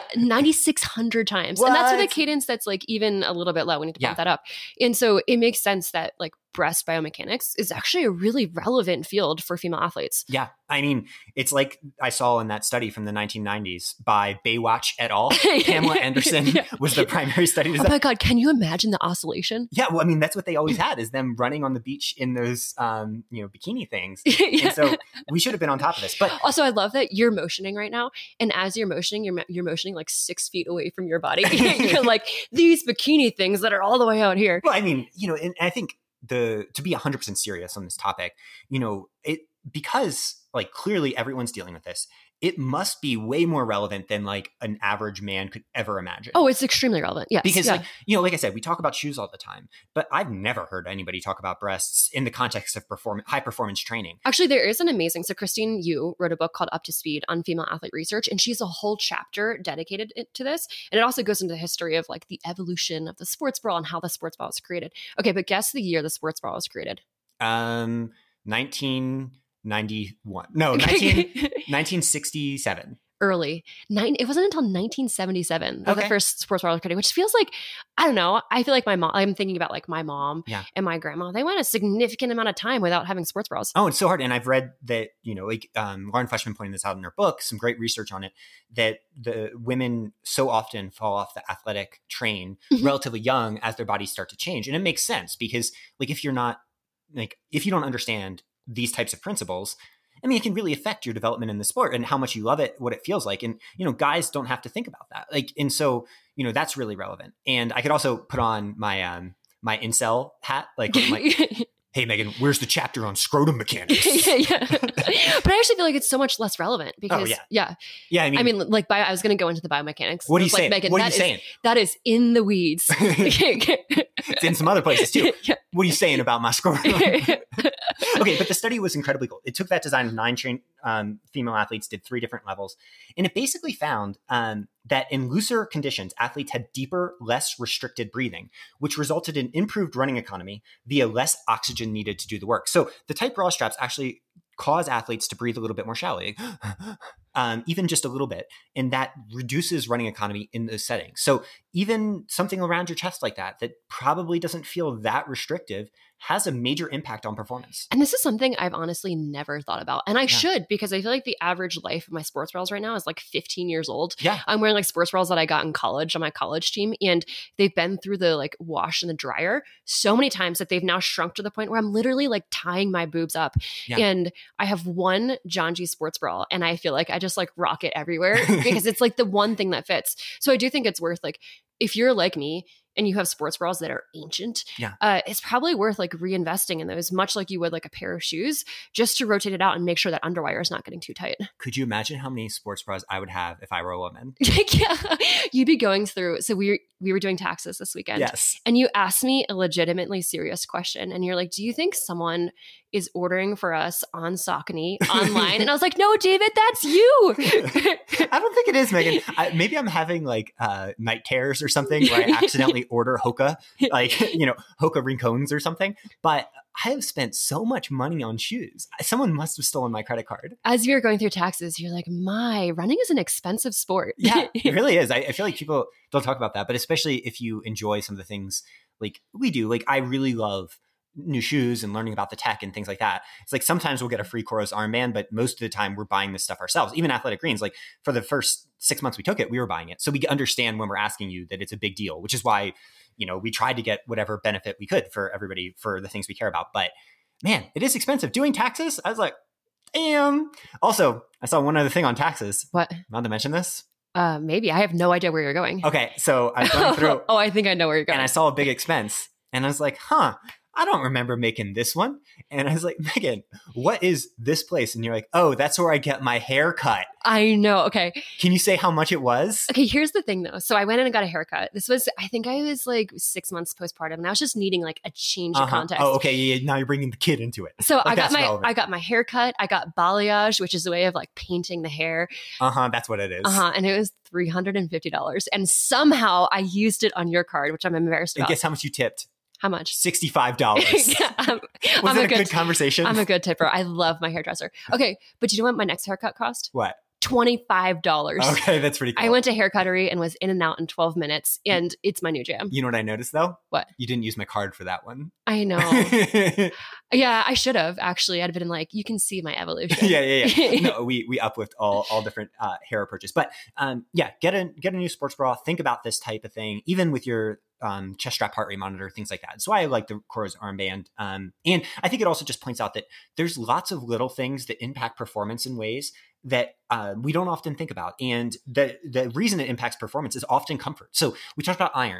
9,600 times. What? And that's with a cadence that's even a little bit low. We need to bump that up. And so it makes sense that breast biomechanics is actually a really relevant field for female athletes. Yeah. I mean, it's I saw in that study from the 1990s by Baywatch et al. Pamela Anderson was the primary study design. Oh my God, can you imagine the oscillation? Yeah, well, I mean, that's what they always had is them running on the beach in those, bikini things. And so we should have been on top of this. But also, I love that you're motioning right now. And as you're motioning, you're motioning 6 feet away from your body. You're these bikini things that are all the way out here. Well, I mean, and I think to be 100% serious on this topic, because like clearly everyone's dealing with this, it must be way more relevant than like an average man could ever imagine. Oh, it's extremely relevant. Yes. Because like I said, we talk about shoes all the time, but I've never heard anybody talk about breasts in the context of high performance training. Actually, there is an amazing, so Christine Yu wrote a book called Up to Speed on female athlete research, and she's a whole chapter dedicated to this. And it also goes into the history of like the evolution of the sports bra and how the sports bra was created. Okay, but guess the year the sports bra was created. 1991. No, 1967. Early. It wasn't until 1977 that the first sports bra was created, which feels like, I don't know, I feel like I'm thinking about like my mom and my grandma. They went a significant amount of time without having sports bras. Oh, it's so hard. And I've read that, Lauren Fleshman pointed this out in her book, some great research on it, that the women so often fall off the athletic train relatively young as their bodies start to change. And it makes sense because like if you don't understand these types of principles, I mean, it can really affect your development in the sport and how much you love it, what it feels like. And, guys don't have to think about that. Like, and so, that's really relevant. And I could also put on my, my incel hat, like, hey, Megan, where's the chapter on scrotum mechanics? Yeah. But I actually feel like it's so much less relevant because, Yeah, I mean, like, I was going to go into the biomechanics. What are you saying? Megan, what are you saying? That is in the weeds. It's in some other places too. Yeah. What are you saying about my scrotum? Okay, but the study was incredibly cool. It took that design of 9 trained female athletes, did 3 different levels, and it basically found that in looser conditions, athletes had deeper, less restricted breathing, which resulted in improved running economy via less oxygen needed to do the work. So the tight bra straps actually cause athletes to breathe a little bit more shallowly, even just a little bit. And that reduces running economy in those settings. So even something around your chest like that probably doesn't feel that restrictive has a major impact on performance. And this is something I've honestly never thought about. And I should, because I feel like the average life of my sports bras right now is like 15 years old. Yeah. I'm wearing like sports bras that I got in college on my college team. And they've been through the like wash and the dryer so many times that they've now shrunk to the point where I'm literally like tying my boobs up. Yeah. And I have one John G sports bra and I feel like I just like rock it everywhere because it's like the one thing that fits. So I do think it's worth like, if you're like me and you have sports bras that are ancient, it's probably worth like reinvesting in those, much like you would like a pair of shoes, just to rotate it out and make sure that underwire is not getting too tight. Could you imagine how many sports bras I would have if I were a woman? Yeah, you'd be going through. So we were doing taxes this weekend. Yes. And you asked me a legitimately serious question. And you're like, do you think someone is ordering for us on Saucony online? And I was like, no, David, that's you. I don't think it is, Megan. Maybe I'm having like night terrors or something where I accidentally order Hoka, like, Hoka Rincones or something. But I have spent so much money on shoes. Someone must have stolen my credit card. As you're going through taxes, you're like, running is an expensive sport. Yeah, it really is. I feel like people don't talk about that, but especially if you enjoy some of the things like we do. Like I really love new shoes and learning about the tech and things like that. It's like sometimes we'll get a free Coros armband, but most of the time we're buying this stuff ourselves. Even Athletic Greens, like for the first 6 months we took it, we were buying it. So we understand when we're asking you that it's a big deal, which is why, we tried to get whatever benefit we could for everybody for the things we care about. But man, it is expensive. Doing taxes, I was like, damn. Also, I saw one other thing on taxes. What? Not to mention this? Maybe. I have no idea where you're going. Okay, so I was going through. Oh, I think I know where you're going. And I saw a big expense. And I was like, I don't remember making this one. And I was like, Megan, what is this place? And you're like, oh, that's where I get my hair cut. I know. Okay. Can you say how much it was? Okay, here's the thing though. So I went in and got a haircut. I think I was like 6 months postpartum and I was just needing like a change of context. Oh, okay. Yeah, now you're bringing the kid into it. So I got my haircut. I got balayage, which is a way of like painting the hair. That's what it is. And it was $350. And somehow I used it on your card, which I'm embarrassed about. And guess how much you tipped? How much? $65. Yeah, was it a good conversation? I'm a good tipper. I love my hairdresser. Okay, but do you know what my next haircut cost? What? $25. Okay, that's pretty cool. I went to Haircuttery and was in and out in 12 minutes, and it's my new jam. You know what I noticed though? What? You didn't use my card for that one. I know. Yeah, I should have actually. I'd been like, you can see my evolution. Yeah. No, we uplift all different hair approaches, but get a new sports bra. Think about this type of thing, even with your chest strap heart rate monitor, things like that. That's why I like the Coros armband. And I think it also just points out that there's lots of little things that impact performance in ways that we don't often think about. And the reason it impacts performance is often comfort. So we talked about iron.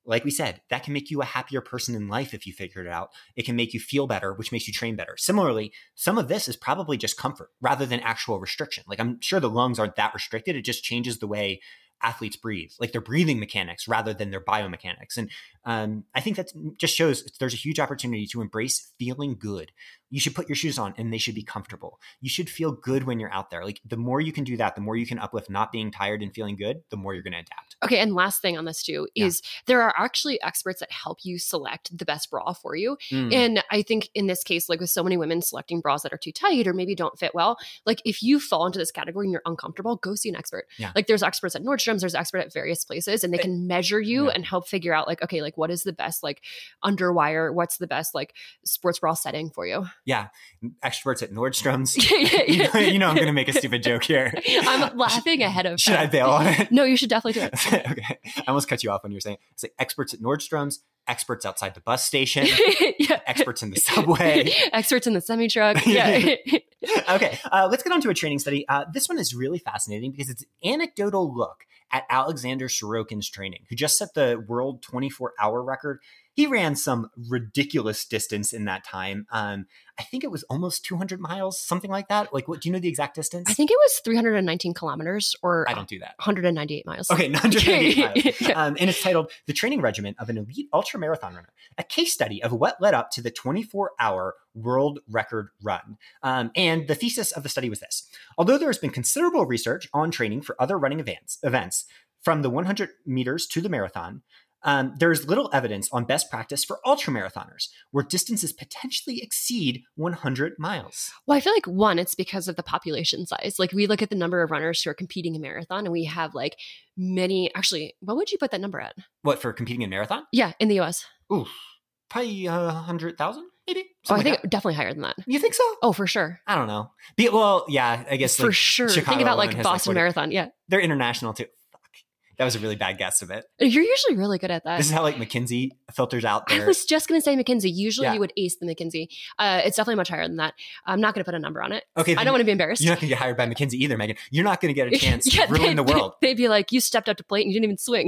like we said, that can make you a happier person in life if you figured it out. It can make you feel better, which makes you train better. Similarly, some of this is probably just comfort rather than actual restriction. Like I'm sure the lungs aren't that restricted. It just changes the way athletes breathe, like their breathing mechanics rather than their biomechanics. And I think that just shows there's a huge opportunity to embrace feeling good. You should put your shoes on and they should be comfortable. You should feel good when you're out there. Like the more you can do that, the more you can uplift not being tired and feeling good, the more you're going to adapt. Okay. And last thing on this too is there are actually experts that help you select the best bra for you. And I think in this case, like with so many women selecting bras that are too tight or maybe don't fit well, like if you fall into this category and you're uncomfortable, go see an expert. Like there's experts at Nordstrom's, there's experts at various places, and they can measure you and help figure out like, okay, like what is the best like underwire, what's the best like sports bra setting for you. Yeah. Experts at Nordstrom's. You know I'm going to make a stupid joke here. I'm laughing ahead of Should I bail on it? No, you should definitely do it. Okay. I almost cut you off when you were saying it's like experts at Nordstrom's, experts outside the bus station, experts in the subway, experts in the semi-truck. Yeah. Okay. Let's get on to a training study. This one is really fascinating because it's an anecdotal look at Alexander Sorokin's training, who just set the world 24-hour record. He ran some ridiculous distance in that time. I think it was almost 200 miles, something like that. Like, what? Do you know the exact distance? I think it was 319 kilometers or I don't do that. 198 miles. Okay, 198 miles. And it's titled The Training Regimen of an Elite Ultramarathon Runner, a case study of what led up to the 24-hour world record run. And the thesis of the study was this. Although there has been considerable research on training for other running events from the 100 meters to the marathon, there is little evidence on best practice for ultramarathoners, where distances potentially exceed 100 miles. Well, I feel like one, it's because of the population size. Like we look at the number of runners who are competing in marathon, and we have like many. Actually, what would you put that number at? What, for competing in marathon? Yeah, in the U.S. Ooh, probably 100,000, maybe. I think definitely higher than that. You think so? Oh, for sure. I don't know. Well, yeah, I guess for sure. Chicago think about like Boston Marathon. Yeah, they're international too. That was a really bad guess of it. You're usually really good at that. This is how like McKinsey filters out there. I was just going to say McKinsey. Usually you would ace the McKinsey. It's definitely much higher than that. I'm not going to put a number on it. Okay, I don't want to be embarrassed. You're not going to get hired by McKinsey either, Megan. You're not going to get a chance to ruin the world. They'd be like, you stepped up to plate and you didn't even swing.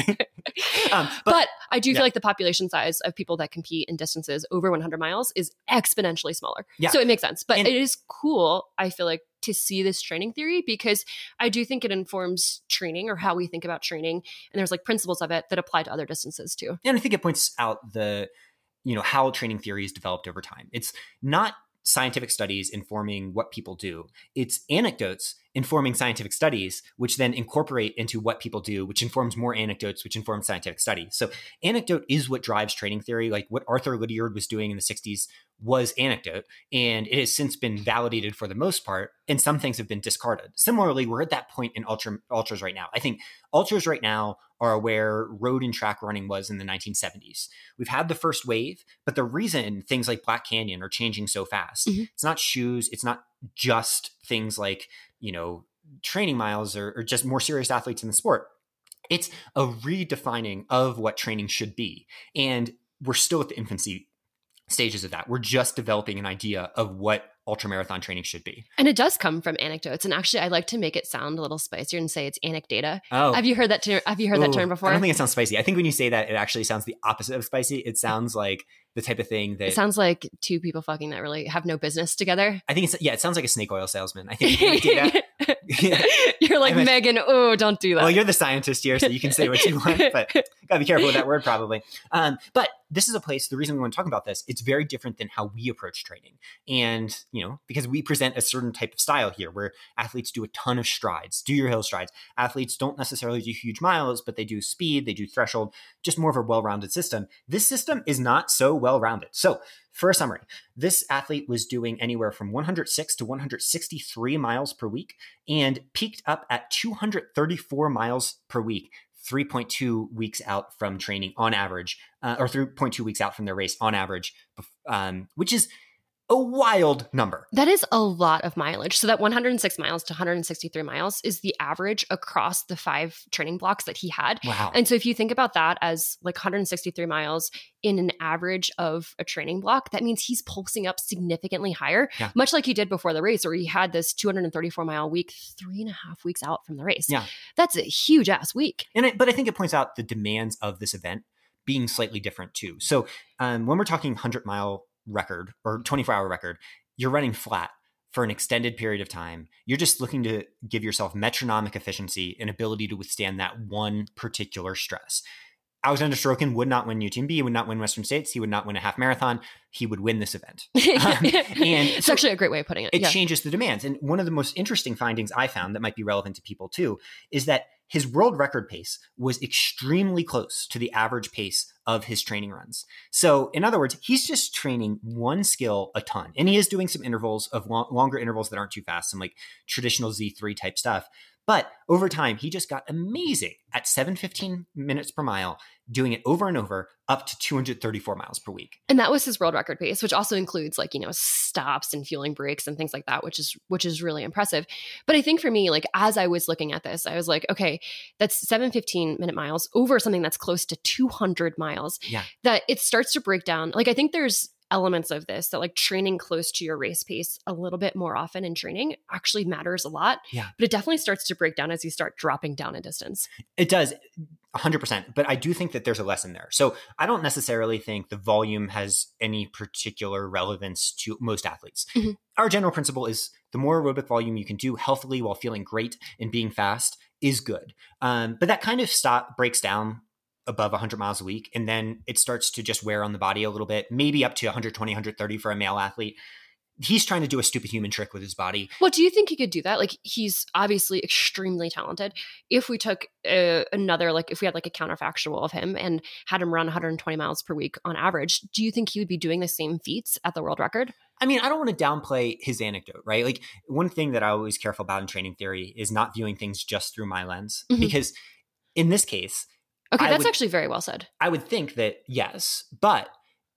But I do feel like the population size of people that compete in distances over 100 miles is exponentially smaller. Yeah. So it makes sense. But it is cool, I feel like, to see this training theory, because I do think it informs training or how we think about training. And there's like principles of it that apply to other distances too. And I think it points out how training theory is developed over time. It's not scientific studies informing what people do. It's anecdotes informing scientific studies, which then incorporate into what people do, which informs more anecdotes, which informs scientific studies. So anecdote is what drives training theory. Like what Arthur Lydiard was doing in the 60s was anecdote, and it has since been validated for the most part, and some things have been discarded. Similarly, we're at that point in ultras right now. I think ultras right now are where road and track running was in the 1970s. We've had the first wave, but the reason things like Black Canyon are changing so fast, it's not shoes, it's not just things like, training miles or just more serious athletes in the sport. It's a redefining of what training should be. And we're still at the infancy stages of that. We're just developing an idea of what ultramarathon training should be. And it does come from anecdotes. And actually, I like to make it sound a little spicier and say it's anecdata. Oh. Have you heard that term? That term before? I don't think it sounds spicy. I think when you say that, it actually sounds the opposite of spicy. It sounds like the type of thing that... It sounds like two people fucking that really have no business together. I think it sounds like a snake oil salesman. I think anecdata... You're like, Megan, oh, don't do that. Well, you're the scientist here, so you can say what you want, but gotta be careful with that word probably. But this is a place, the reason we want to talk about this, it's very different than how we approach training. And, because we present a certain type of style here where athletes do a ton of strides, do your hill strides. Athletes don't necessarily do huge miles, but they do speed, they do threshold, just more of a well-rounded system. This system is not so well-rounded. So for a summary, this athlete was doing anywhere from 106 to 163 miles per week and peaked up at 234 miles per week, 3.2 weeks out from training on average, or 3.2 weeks out from their race on average, which is a wild number. That is a lot of mileage. So that 106 miles to 163 miles is the average across the 5 training blocks that he had. Wow. And so if you think about that as like 163 miles in an average of a training block, that means he's pulsing up significantly higher, much like he did before the race, where he had this 234 mile week, 3.5 weeks out from the race. Yeah. That's a huge ass week. But I think it points out the demands of this event. being slightly different too. So when we're talking 100-mile record or 24-hour record, you're running flat for an extended period of time. You're just looking to give yourself metronomic efficiency and ability to withstand that one particular stress. Alexander Sorokin would not win UTMB. He would not win Western States. He would not win a half marathon. He would win this event. And it's actually a great way of putting it. It changes the demands. And one of the most interesting findings I found that might be relevant to people too is that his world record pace was extremely close to the average pace of his training runs. So in other words, he's just training one skill a ton. And he is doing some intervals of longer intervals that aren't too fast, some like traditional Z3 type stuff. But over time, he just got amazing at 7:15 minutes per mile, doing it over and over up to 234 miles per week. And that was his world record pace, which also includes like, stops and fueling breaks and things like that, which is really impressive. But I think for me, like as I was looking at this, I was like, okay, that's 7:15 minute miles over something that's close to 200 miles. Yeah. That it starts to break down. Like I think there's elements of this that like training close to your race pace a little bit more often in training actually matters a lot. Yeah. But it definitely starts to break down as you start dropping down in distance. It does 100%. But I do think that there's a lesson there. So I don't necessarily think the volume has any particular relevance to most athletes. Mm-hmm. Our general principle is the more aerobic volume you can do healthily while feeling great and being fast is good. But that kind of breaks down above 100 miles a week. And then it starts to just wear on the body a little bit, maybe up to 120, 130 for a male athlete. He's trying to do a stupid human trick with his body. Well, do you think he could do that? Like he's obviously extremely talented. If we took if we had like a counterfactual of him and had him run 120 miles per week on average, do you think he would be doing the same feats at the world record? I mean, I don't want to downplay his anecdote, right? Like one thing that I always careful about in training theory is not viewing things just through my lens, mm-hmm. because in this case, okay, that's actually very well said. I would think that yes, but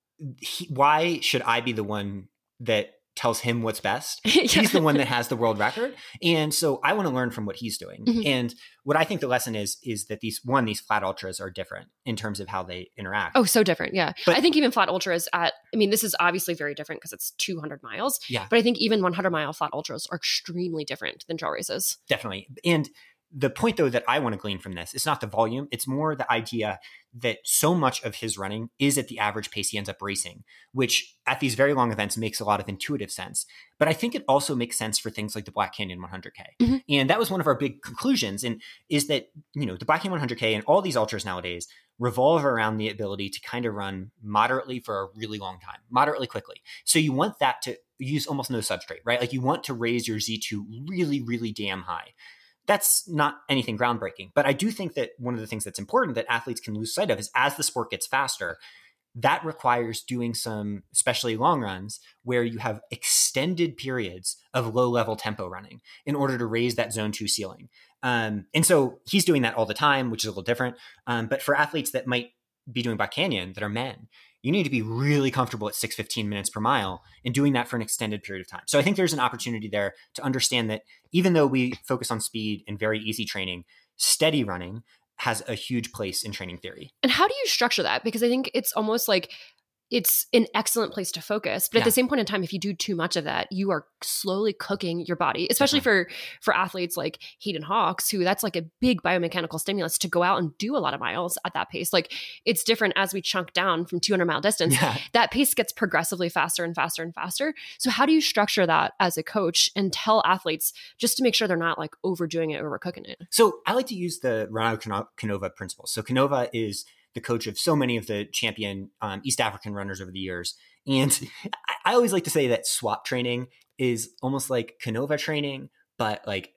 why should I be the one that tells him what's best? Yeah. He's the one that has the world record. And so I want to learn from what he's doing. Mm-hmm. And what I think the lesson is that these flat ultras are different in terms of how they interact. Oh, so different. Yeah. But I think even flat ultras this is obviously very different because it's 200 miles. Yeah. But I think even 100-mile flat ultras are extremely different than trail races. Definitely. And the point, though, that I want to glean from this, it's not the volume. It's more the idea that so much of his running is at the average pace he ends up racing, which at these very long events makes a lot of intuitive sense. But I think it also makes sense for things like the Black Canyon 100K. Mm-hmm. And that was one of our big conclusions, and is that, the Black Canyon 100K and all these ultras nowadays revolve around the ability to kind of run moderately for a really long time, moderately quickly. So you want that to use almost no substrate, right? Like you want to raise your Z2 really, really damn high. That's not anything groundbreaking. But I do think that one of the things that's important that athletes can lose sight of is as the sport gets faster, that requires doing some, especially long runs, where you have extended periods of low-level tempo running in order to raise that zone 2 ceiling. And so he's doing that all the time, which is a little different. But for athletes that might be doing Black Canyon that are men, you need to be really comfortable at 6:15 minutes per mile and doing that for an extended period of time. So I think there's an opportunity there to understand that even though we focus on speed and very easy training, steady running has a huge place in training theory. And how do you structure that? Because I think it's almost like it's an excellent place to focus. But at the same point in time, if you do too much of that, you are slowly cooking your body, especially for athletes like Hayden Hawks, who that's like a big biomechanical stimulus to go out and do a lot of miles at that pace. Like it's different as we chunk down from 200-mile distance. Yeah. That pace gets progressively faster and faster and faster. So how do you structure that as a coach and tell athletes just to make sure they're not like overdoing it, overcooking it? So I like to use the Ronaldo Canova principle. So Canova is the coach of so many of the champion East African runners over the years. And I always like to say that SWAT training is almost like Canova training, but like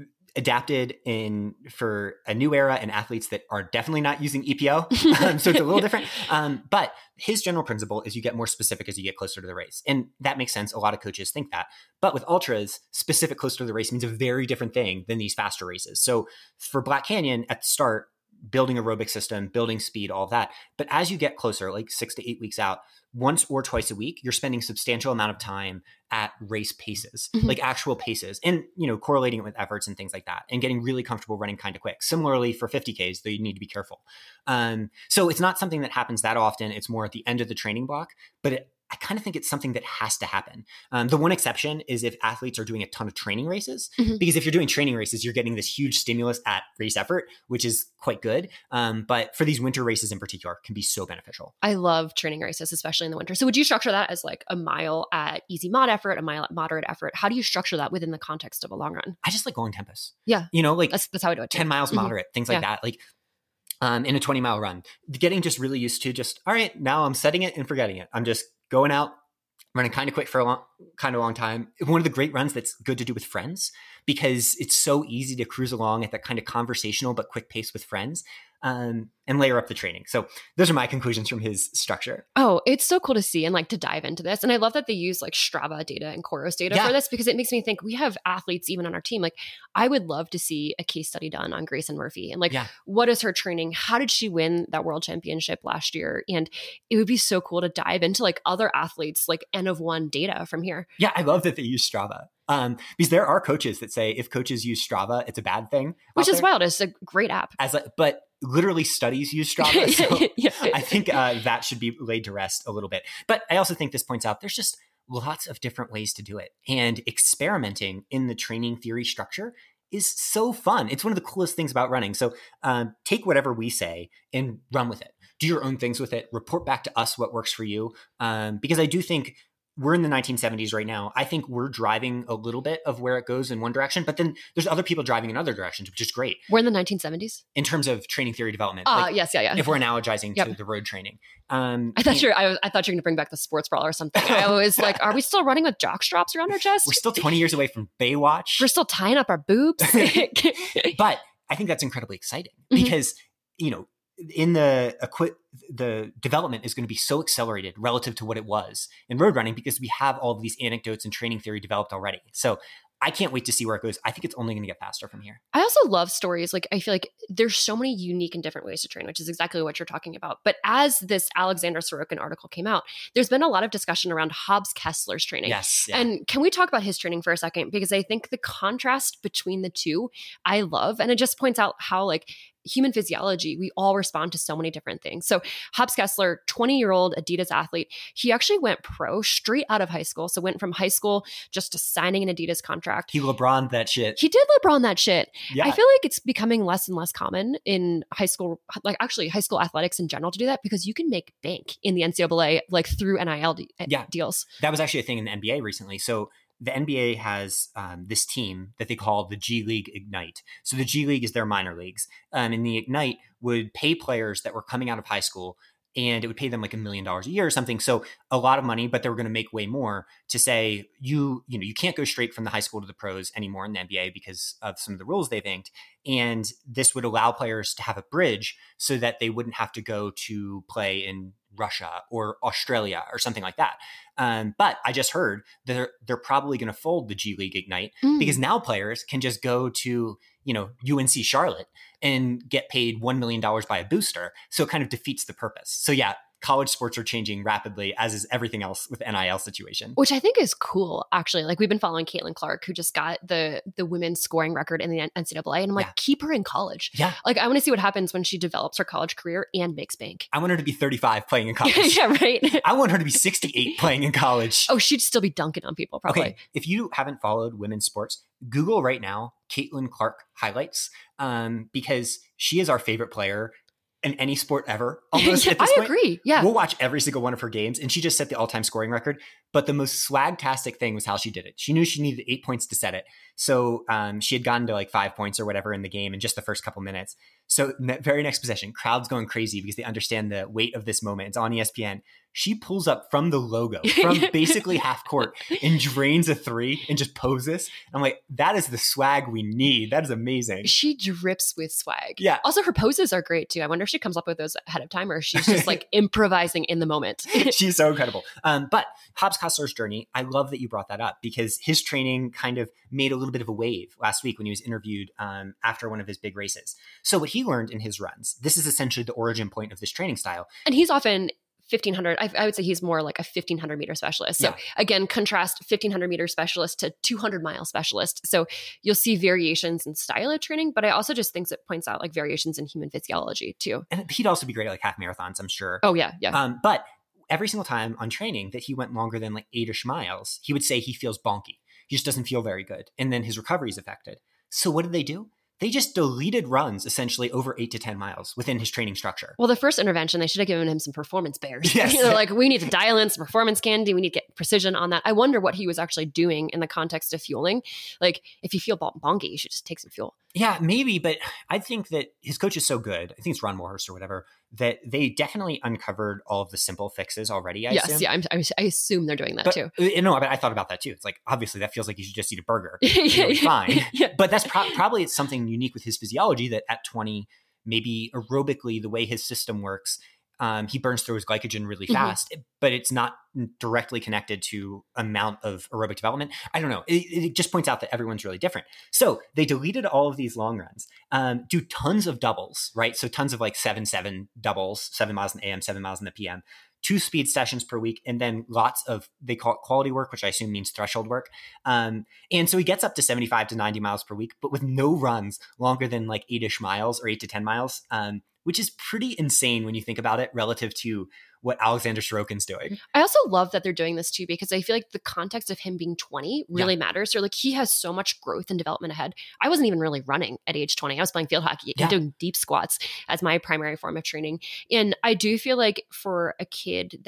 adapted for a new era and athletes that are definitely not using EPO. So it's a little different. But his general principle is you get more specific as you get closer to the race. And that makes sense. A lot of coaches think that. But with ultras, specific closer to the race means a very different thing than these faster races. So for Black Canyon at the start, building aerobic system, building speed, all of that. But as you get closer, like 6 to 8 weeks out, once or twice a week, you're spending substantial amount of time at race paces, like actual paces, and, correlating it with efforts and things like that, and getting really comfortable running kind of quick. Similarly for 50Ks, though you need to be careful. So it's not something that happens that often. It's more at the end of the training block, but I kind of think it's something that has to happen. The one exception is if athletes are doing a ton of training races, because if you're doing training races, you're getting this huge stimulus at race effort, which is quite good. But for these winter races in particular, can be so beneficial. I love training races, especially in the winter. So would you structure that as like a mile at easy mod effort, a mile at moderate effort? How do you structure that within the context of a long run? I just like going tempos. Yeah. Like that's how I do it too. 10 miles moderate, things like that. Like in a 20-mile run, getting just really used to just, all right, now I'm setting it and forgetting it. I'm just going out, running kind of quick for a long time. One of the great runs that's good to do with friends, because it's so easy to cruise along at that kind of conversational but quick pace with friends, and layer up the training. So those are my conclusions from his structure. Oh, it's so cool to see and like to dive into this. And I love that they use like Strava data and Coros data for this, because it makes me think we have athletes even on our team. Like I would love to see a case study done on Grayson Murphy and like, what is her training? How did she win that world championship last year? And it would be so cool to dive into like other athletes, like N of one data from here. Yeah. I love that they use Strava. Because there are coaches that say if coaches use Strava, it's a bad thing. Which is wild. It's a great app. But literally studies use Strava. So I think that should be laid to rest a little bit. But I also think this points out there's just lots of different ways to do it. And experimenting in the training theory structure is so fun. It's one of the coolest things about running. So take whatever we say and run with it. Do your own things with it. Report back to us what works for you. Because I do think we're in the 1970s right now. I think we're driving a little bit of where it goes in one direction, but then there's other people driving in other directions, which is great. We're in the 1970s? In terms of training theory development. Yes, yeah. If we're analogizing to the road training. I thought you were going to bring back the sports brawl or something. I was like, are we still running with jock straps around our chest? We're still 20 years away from Baywatch. We're still tying up our boobs. But I think that's incredibly exciting because, in the development is going to be so accelerated relative to what it was in road running, because we have all of these anecdotes and training theory developed already. So I can't wait to see where it goes. I think it's only going to get faster from here. I also love stories. Like I feel like there's so many unique and different ways to train, which is exactly what you're talking about. But as this Alexander Sorokin article came out, there's been a lot of discussion around Hobbs Kessler's training. Yes. Yeah. And can we talk about his training for a second? Because I think the contrast between the two, I love. And it just points out how like human physiology, we all respond to so many different things. So Hobbs Kessler, 20-year-old Adidas athlete, he actually went pro straight out of high school. So went from high school just to signing an Adidas contract. He LeBron'd that shit. He did LeBron that shit. Yeah. I feel like it's becoming less and less common in high school, like actually high school athletics in general to do that, because you can make bank in the NCAA like through NIL deals. That was actually a thing in the NBA recently. So the NBA has this team that they call the G League Ignite. So the G League is their minor leagues. And the Ignite would pay players that were coming out of high school, and it would pay them like $1 million a year or something. So a lot of money, but they were going to make way more to say, you can't go straight from the high school to the pros anymore in the NBA because of some of the rules they've inked. And this would allow players to have a bridge so that they wouldn't have to go to play in Russia or Australia or something like that. But I just heard that they're probably going to fold the G League Ignite because now players can just go to, UNC Charlotte and get paid $1 million by a booster. So it kind of defeats the purpose. So yeah, college sports are changing rapidly, as is everything else with the NIL situation. Which I think is cool, actually. Like we've been following Caitlin Clark, who just got the women's scoring record in the NCAA. And I'm like, keep her in college. Yeah. Like I want to see what happens when she develops her college career and makes bank. I want her to be 35 playing in college. Yeah, right. I want her to be 68 playing in college. Oh, she'd still be dunking on people, probably. Okay. If you haven't followed women's sports, Google right now Caitlin Clark highlights, because she is our favorite player in any sport ever. Almost at this point. I agree. Yeah. We'll watch every single one of her games, and she just set the all-time scoring record. But the most swag-tastic thing was how she did it. She knew she needed 8 points to set it. So she had gotten to like 5 points or whatever in the game in just the first couple minutes. So very next possession, crowd's going crazy because they understand the weight of this moment. It's on ESPN. She pulls up from the logo, from basically half court, and drains a three and just poses. I'm like, that is the swag we need. That is amazing. She drips with swag. Yeah. Also, her poses are great too. I wonder if she comes up with those ahead of time, or she's just like improvising in the moment. She's so incredible. But Hobbs Kessler's journey, I love that you brought that up, because his training kind of made a little bit of a wave last week when he was interviewed after one of his big races. So what he learned in his runs, this is essentially the origin point of this training style. And he's often 1,500. I would say he's more like a 1,500 meter specialist. So again, contrast 1,500 meter specialist to 200 mile specialist. So you'll see variations in style of training, but I also just think it points out like variations in human physiology too. And he'd also be great at like half marathons, I'm sure. Oh yeah. Yeah. But every single time on training that he went longer than like 8-ish miles, he would say he feels bonky. He just doesn't feel very good. And then his recovery is affected. So what did they do? They just deleted runs essentially over 8 to 10 miles within his training structure. Well, the first intervention, they should have given him some performance bears. Yes. They're like, we need to dial in some performance candy. We need to get precision on that. I wonder what he was actually doing in the context of fueling. Like, if you feel bonky, you should just take some fuel. Yeah, maybe. But I think that his coach is so good. I think it's Ron Morhurst or whatever, that they definitely uncovered all of the simple fixes already. I assume they're doing that too. No, I thought about that too. It's like, obviously that feels like you should just eat a burger. You'll be fine. Yeah. But that's probably it's something unique with his physiology that at 20, maybe aerobically, the way his system works, he burns through his glycogen really fast, but it's not directly connected to amount of aerobic development. I don't know. It just points out that everyone's really different. So they deleted all of these long runs, do tons of doubles, right? So tons of like 7-7 doubles, 7 miles in the AM, 7 miles in the PM, 2 speed sessions per week, and then lots of, they call it quality work, which I assume means threshold work. And so he gets up to 75 to 90 miles per week, but with no runs longer than like 8-ish miles or 8 to 10 miles, which is pretty insane when you think about it relative to what Alexander Sorokin's doing. I also love that they're doing this too, because I feel like the context of him being 20 really matters. So like he has so much growth and development ahead. I wasn't even really running at age 20. I was playing field hockey and doing deep squats as my primary form of training. And I do feel like for a kid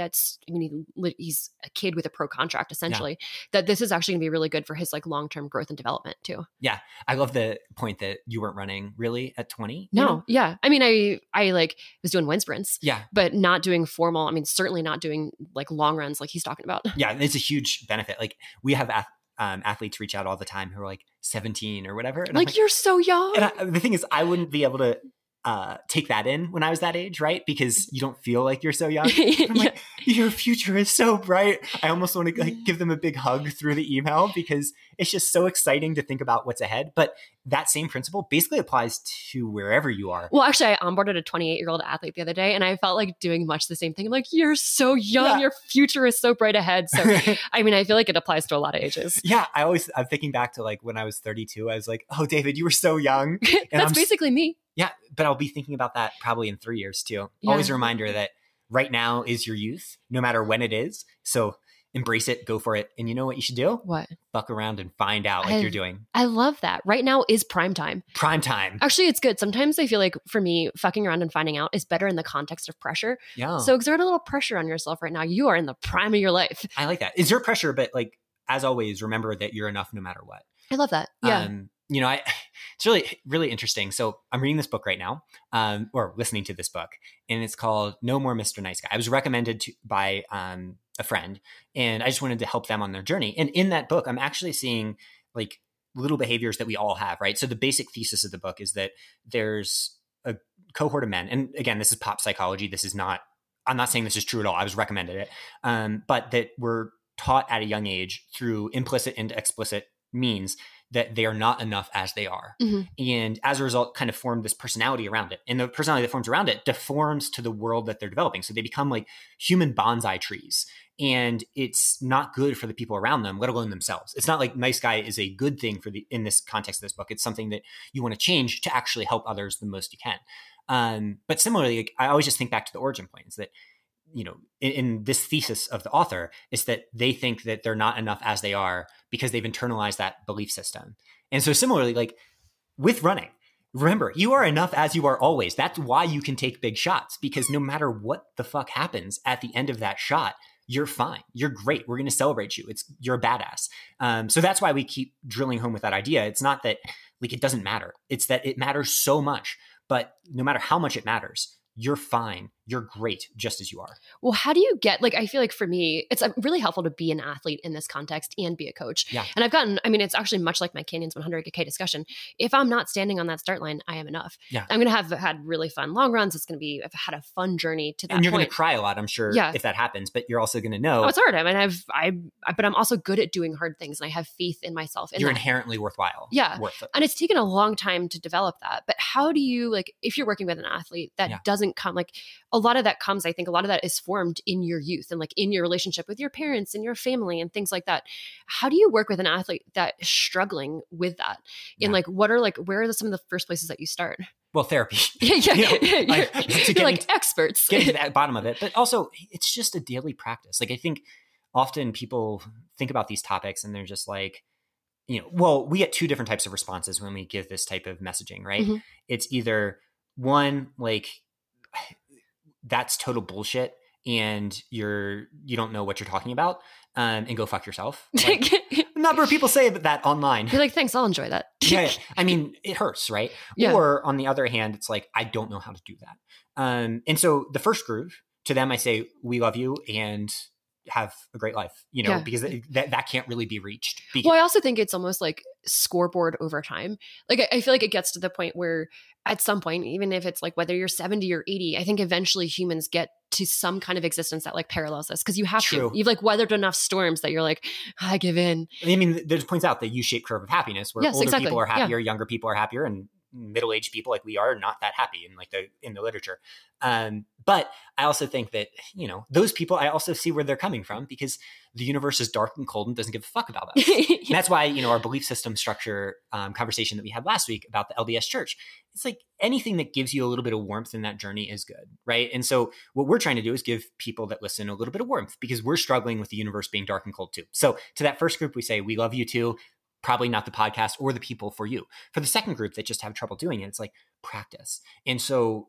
he's a kid with a pro contract essentially, that this is actually gonna be really good for his like long-term growth and development too. Yeah. I love the point that you weren't running really at 20. No. You know? Yeah. I mean, I like was doing wind sprints, but not doing formal. I mean, certainly not doing like long runs like he's talking about. Yeah, it's a huge benefit. Like we have athletes reach out all the time who are like 17 or whatever. And like, you're so young. And the thing is, I wouldn't be able to take that in when I was that age, right? Because you don't feel like you're so young. I'm like, your future is so bright. I almost want to like give them a big hug through the email because it's just so exciting to think about what's ahead. But that same principle basically applies to wherever you are. Well, actually, I onboarded a 28-year-old athlete the other day, and I felt like doing much the same thing. I'm like, you're so young. Your future is so bright ahead. So, I mean, I feel like it applies to a lot of ages. Yeah. I'm thinking back to like when I was 32, I was like, oh, David, you were so young. And That's basically me. Yeah, but I'll be thinking about that probably in 3 years too. Yeah. Always a reminder that right now is your youth, no matter when it is. So embrace it, go for it. And you know what you should do? What? Fuck around and find out like you're doing. I love that. Right now is prime time. Prime time. Actually, it's good. Sometimes I feel like for me, fucking around and finding out is better in the context of pressure. Yeah. So exert a little pressure on yourself right now. You are in the prime of your life. I like that. Is there pressure? But like, as always, remember that you're enough no matter what. I love that. Yeah. You know, it's really, really interesting. So I'm reading this book right now, or listening to this book, and it's called No More Mr. Nice Guy. I was recommended by a friend, and I just wanted to help them on their journey. And in that book, I'm actually seeing like little behaviors that we all have, right? So the basic thesis of the book is that there's a cohort of men, and again, this is pop psychology. This is not, I'm not saying this is true at all. I was recommended it, but that we're taught at a young age through implicit and explicit means that they are not enough as they are. Mm-hmm. And as a result, kind of form this personality around it. And the personality that forms around it deforms to the world that they're developing. So they become like human bonsai trees. And it's not good for the people around them, let alone themselves. It's not like nice guy is a good thing in this context of this book. It's something that you want to change to actually help others the most you can. But similarly, like, I always just think back to the origin point is that, you know, in this thesis of the author is that they think that they're not enough as they are because they've internalized that belief system. And so similarly, like with running, remember, you are enough as you are always. That's why you can take big shots, because no matter what the fuck happens at the end of that shot, you're fine. You're great. We're going to celebrate you. You're a badass. So that's why we keep drilling home with that idea. It's not that like it doesn't matter. It's that it matters so much, but no matter how much it matters, you're fine. You're great just as you are. Well, how do you get, like, I feel like for me, it's really helpful to be an athlete in this context and be a coach. Yeah. And I've gotten, I mean, it's actually much like my Canyons 100K discussion. If I'm not standing on that start line, I am enough. Yeah. I'm going to have had really fun long runs. It's going to be, I've had a fun journey to that And you're point. going to cry a lot, I'm sure, if that happens, but you're also going to know. Oh, it's hard. I mean, but I'm also good at doing hard things and I have faith in myself. You're inherently worthwhile. Yeah. Worth it. And it's taken a long time to develop that. But how do you, like, if you're working with an athlete that doesn't come, like, a a lot of that comes, I think a lot of that is formed in your youth and like in your relationship with your parents and your family and things like that. How do you work with an athlete that is struggling with that? And like, where are some of the first places that you start? Well, therapy. Yeah. You're like experts. Get to the bottom of it. But also, it's just a daily practice. Like, I think often people think about these topics and they're just like, well, we get two different types of responses when we give this type of messaging, right? Mm-hmm. It's either one, like, that's total bullshit and you don't know what you're talking about, and go fuck yourself. Like, a number of people say that online. You're like, thanks, I'll enjoy that. Yeah. I mean, it hurts, right? Yeah. Or on the other hand, it's like, I don't know how to do that. And so the first group, to them, I say, we love you and have a great life, because that can't really be reached. Well, I also think it's almost like scoreboard over time. Like, I feel like it gets to the point where at some point, even if it's like whether you're 70 or 80, I think eventually humans get to some kind of existence that like parallels this, because you have to. You've like weathered enough storms that you're like, I give in. I mean, there's points out the U-shaped curve of happiness where older people are happier, younger people are happier, and middle-aged people like we are not that happy in the literature. But I also think that, those people, I also see where they're coming from, because the universe is dark and cold and doesn't give a fuck about us. And that's why, our belief system structure conversation that we had last week about the LDS church, it's like anything that gives you a little bit of warmth in that journey is good, right? And so what we're trying to do is give people that listen a little bit of warmth, because we're struggling with the universe being dark and cold too. So to that first group, we say, we love you too. Probably not the podcast or the people for you. For the second group that just have trouble doing it, it's like practice. And so,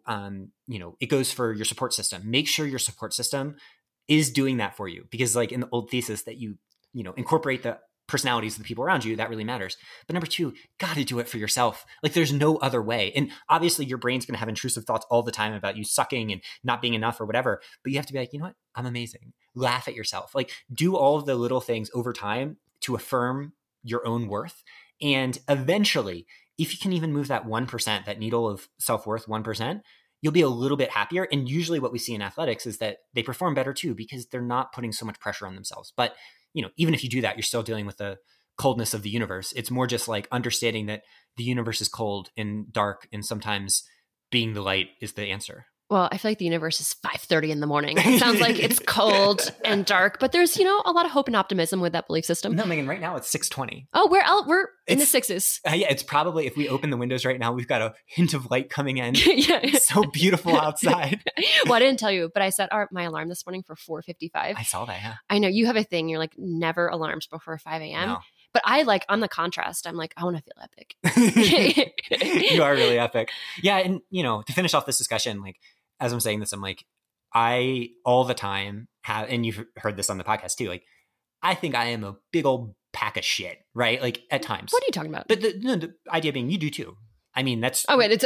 it goes for your support system. Make sure your support system is doing that for you, because like in the old thesis that you incorporate the personalities of the people around you, that really matters. But number two, got to do it for yourself. Like, there's no other way. And obviously your brain's going to have intrusive thoughts all the time about you sucking and not being enough or whatever. But you have to be like, you know what? I'm amazing. Laugh at yourself. Like, do all of the little things over time to affirm your own worth. And eventually, if you can even move that 1%, that needle of self-worth 1%, you'll be a little bit happier. And usually what we see in athletics is that they perform better too, because they're not putting so much pressure on themselves. But, even if you do that, you're still dealing with the coldness of the universe. It's more just like understanding that the universe is cold and dark, and sometimes being the light is the answer. Well, I feel like the universe is 5:30 in the morning. It sounds like it's cold and dark, but there's, a lot of hope and optimism with that belief system. No, Megan, right now it's 6:20. Oh, we're in the sixes. Yeah, it's probably, if we open the windows right now, we've got a hint of light coming in. Yeah. It's so beautiful outside. Well, I didn't tell you, but I set my alarm this morning for 4:55. I saw that, yeah. I know you have a thing. You're like, never alarms before 5 a.m. No. But I like, on the contrast, I'm like, I want to feel epic. You are really epic. Yeah. And, to finish off this discussion, like, as I'm saying this, I'm like, I all the time have, and you've heard this on the podcast too, like, I think I am a big old pack of shit, right? Like, at times. What are you talking about? But the idea being, you do too. I mean, that's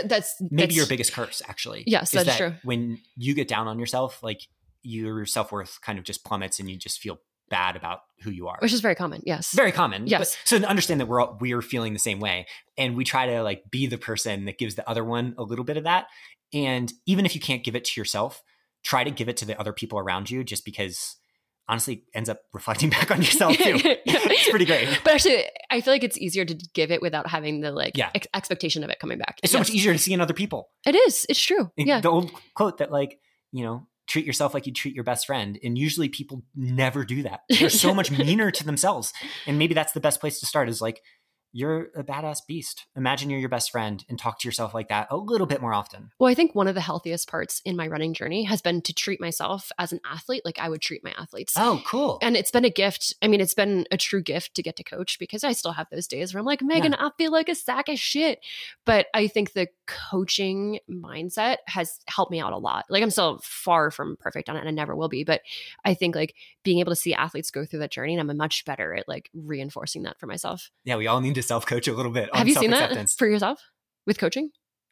maybe your biggest curse, actually. Yes, that's true. When you get down on yourself, like, your self-worth kind of just plummets and you just feel bad about who you are. Which is very common. Yes. Very common. Yes. But, so to understand that we're feeling the same way, and we try to like be the person that gives the other one a little bit of that. And even if you can't give it to yourself, try to give it to the other people around you, just because honestly it ends up reflecting back on yourself too. It's pretty great. But actually, I feel like it's easier to give it without having the expectation of it coming back. It's so much easier to see in other people. It is. It's true. Yeah. The old quote that like, treat yourself like you treat your best friend. And usually people never do that. They're so much meaner to themselves. And maybe that's the best place to start, is like, you're a badass beast. Imagine you're your best friend and talk to yourself like that a little bit more often. Well, I think one of the healthiest parts in my running journey has been to treat myself as an athlete like I would treat my athletes. Oh, cool. And it's been a gift. I mean, it's been a true gift to get to coach, because I still have those days where I'm like, Megan, I feel like a sack of shit. But I think the coaching mindset has helped me out a lot. Like, I'm still far from perfect on it, and I never will be. But I think like being able to see athletes go through that journey, and I'm much better at like reinforcing that for myself. Yeah, we all need to self-coach a little bit. Have you seen that for yourself with coaching?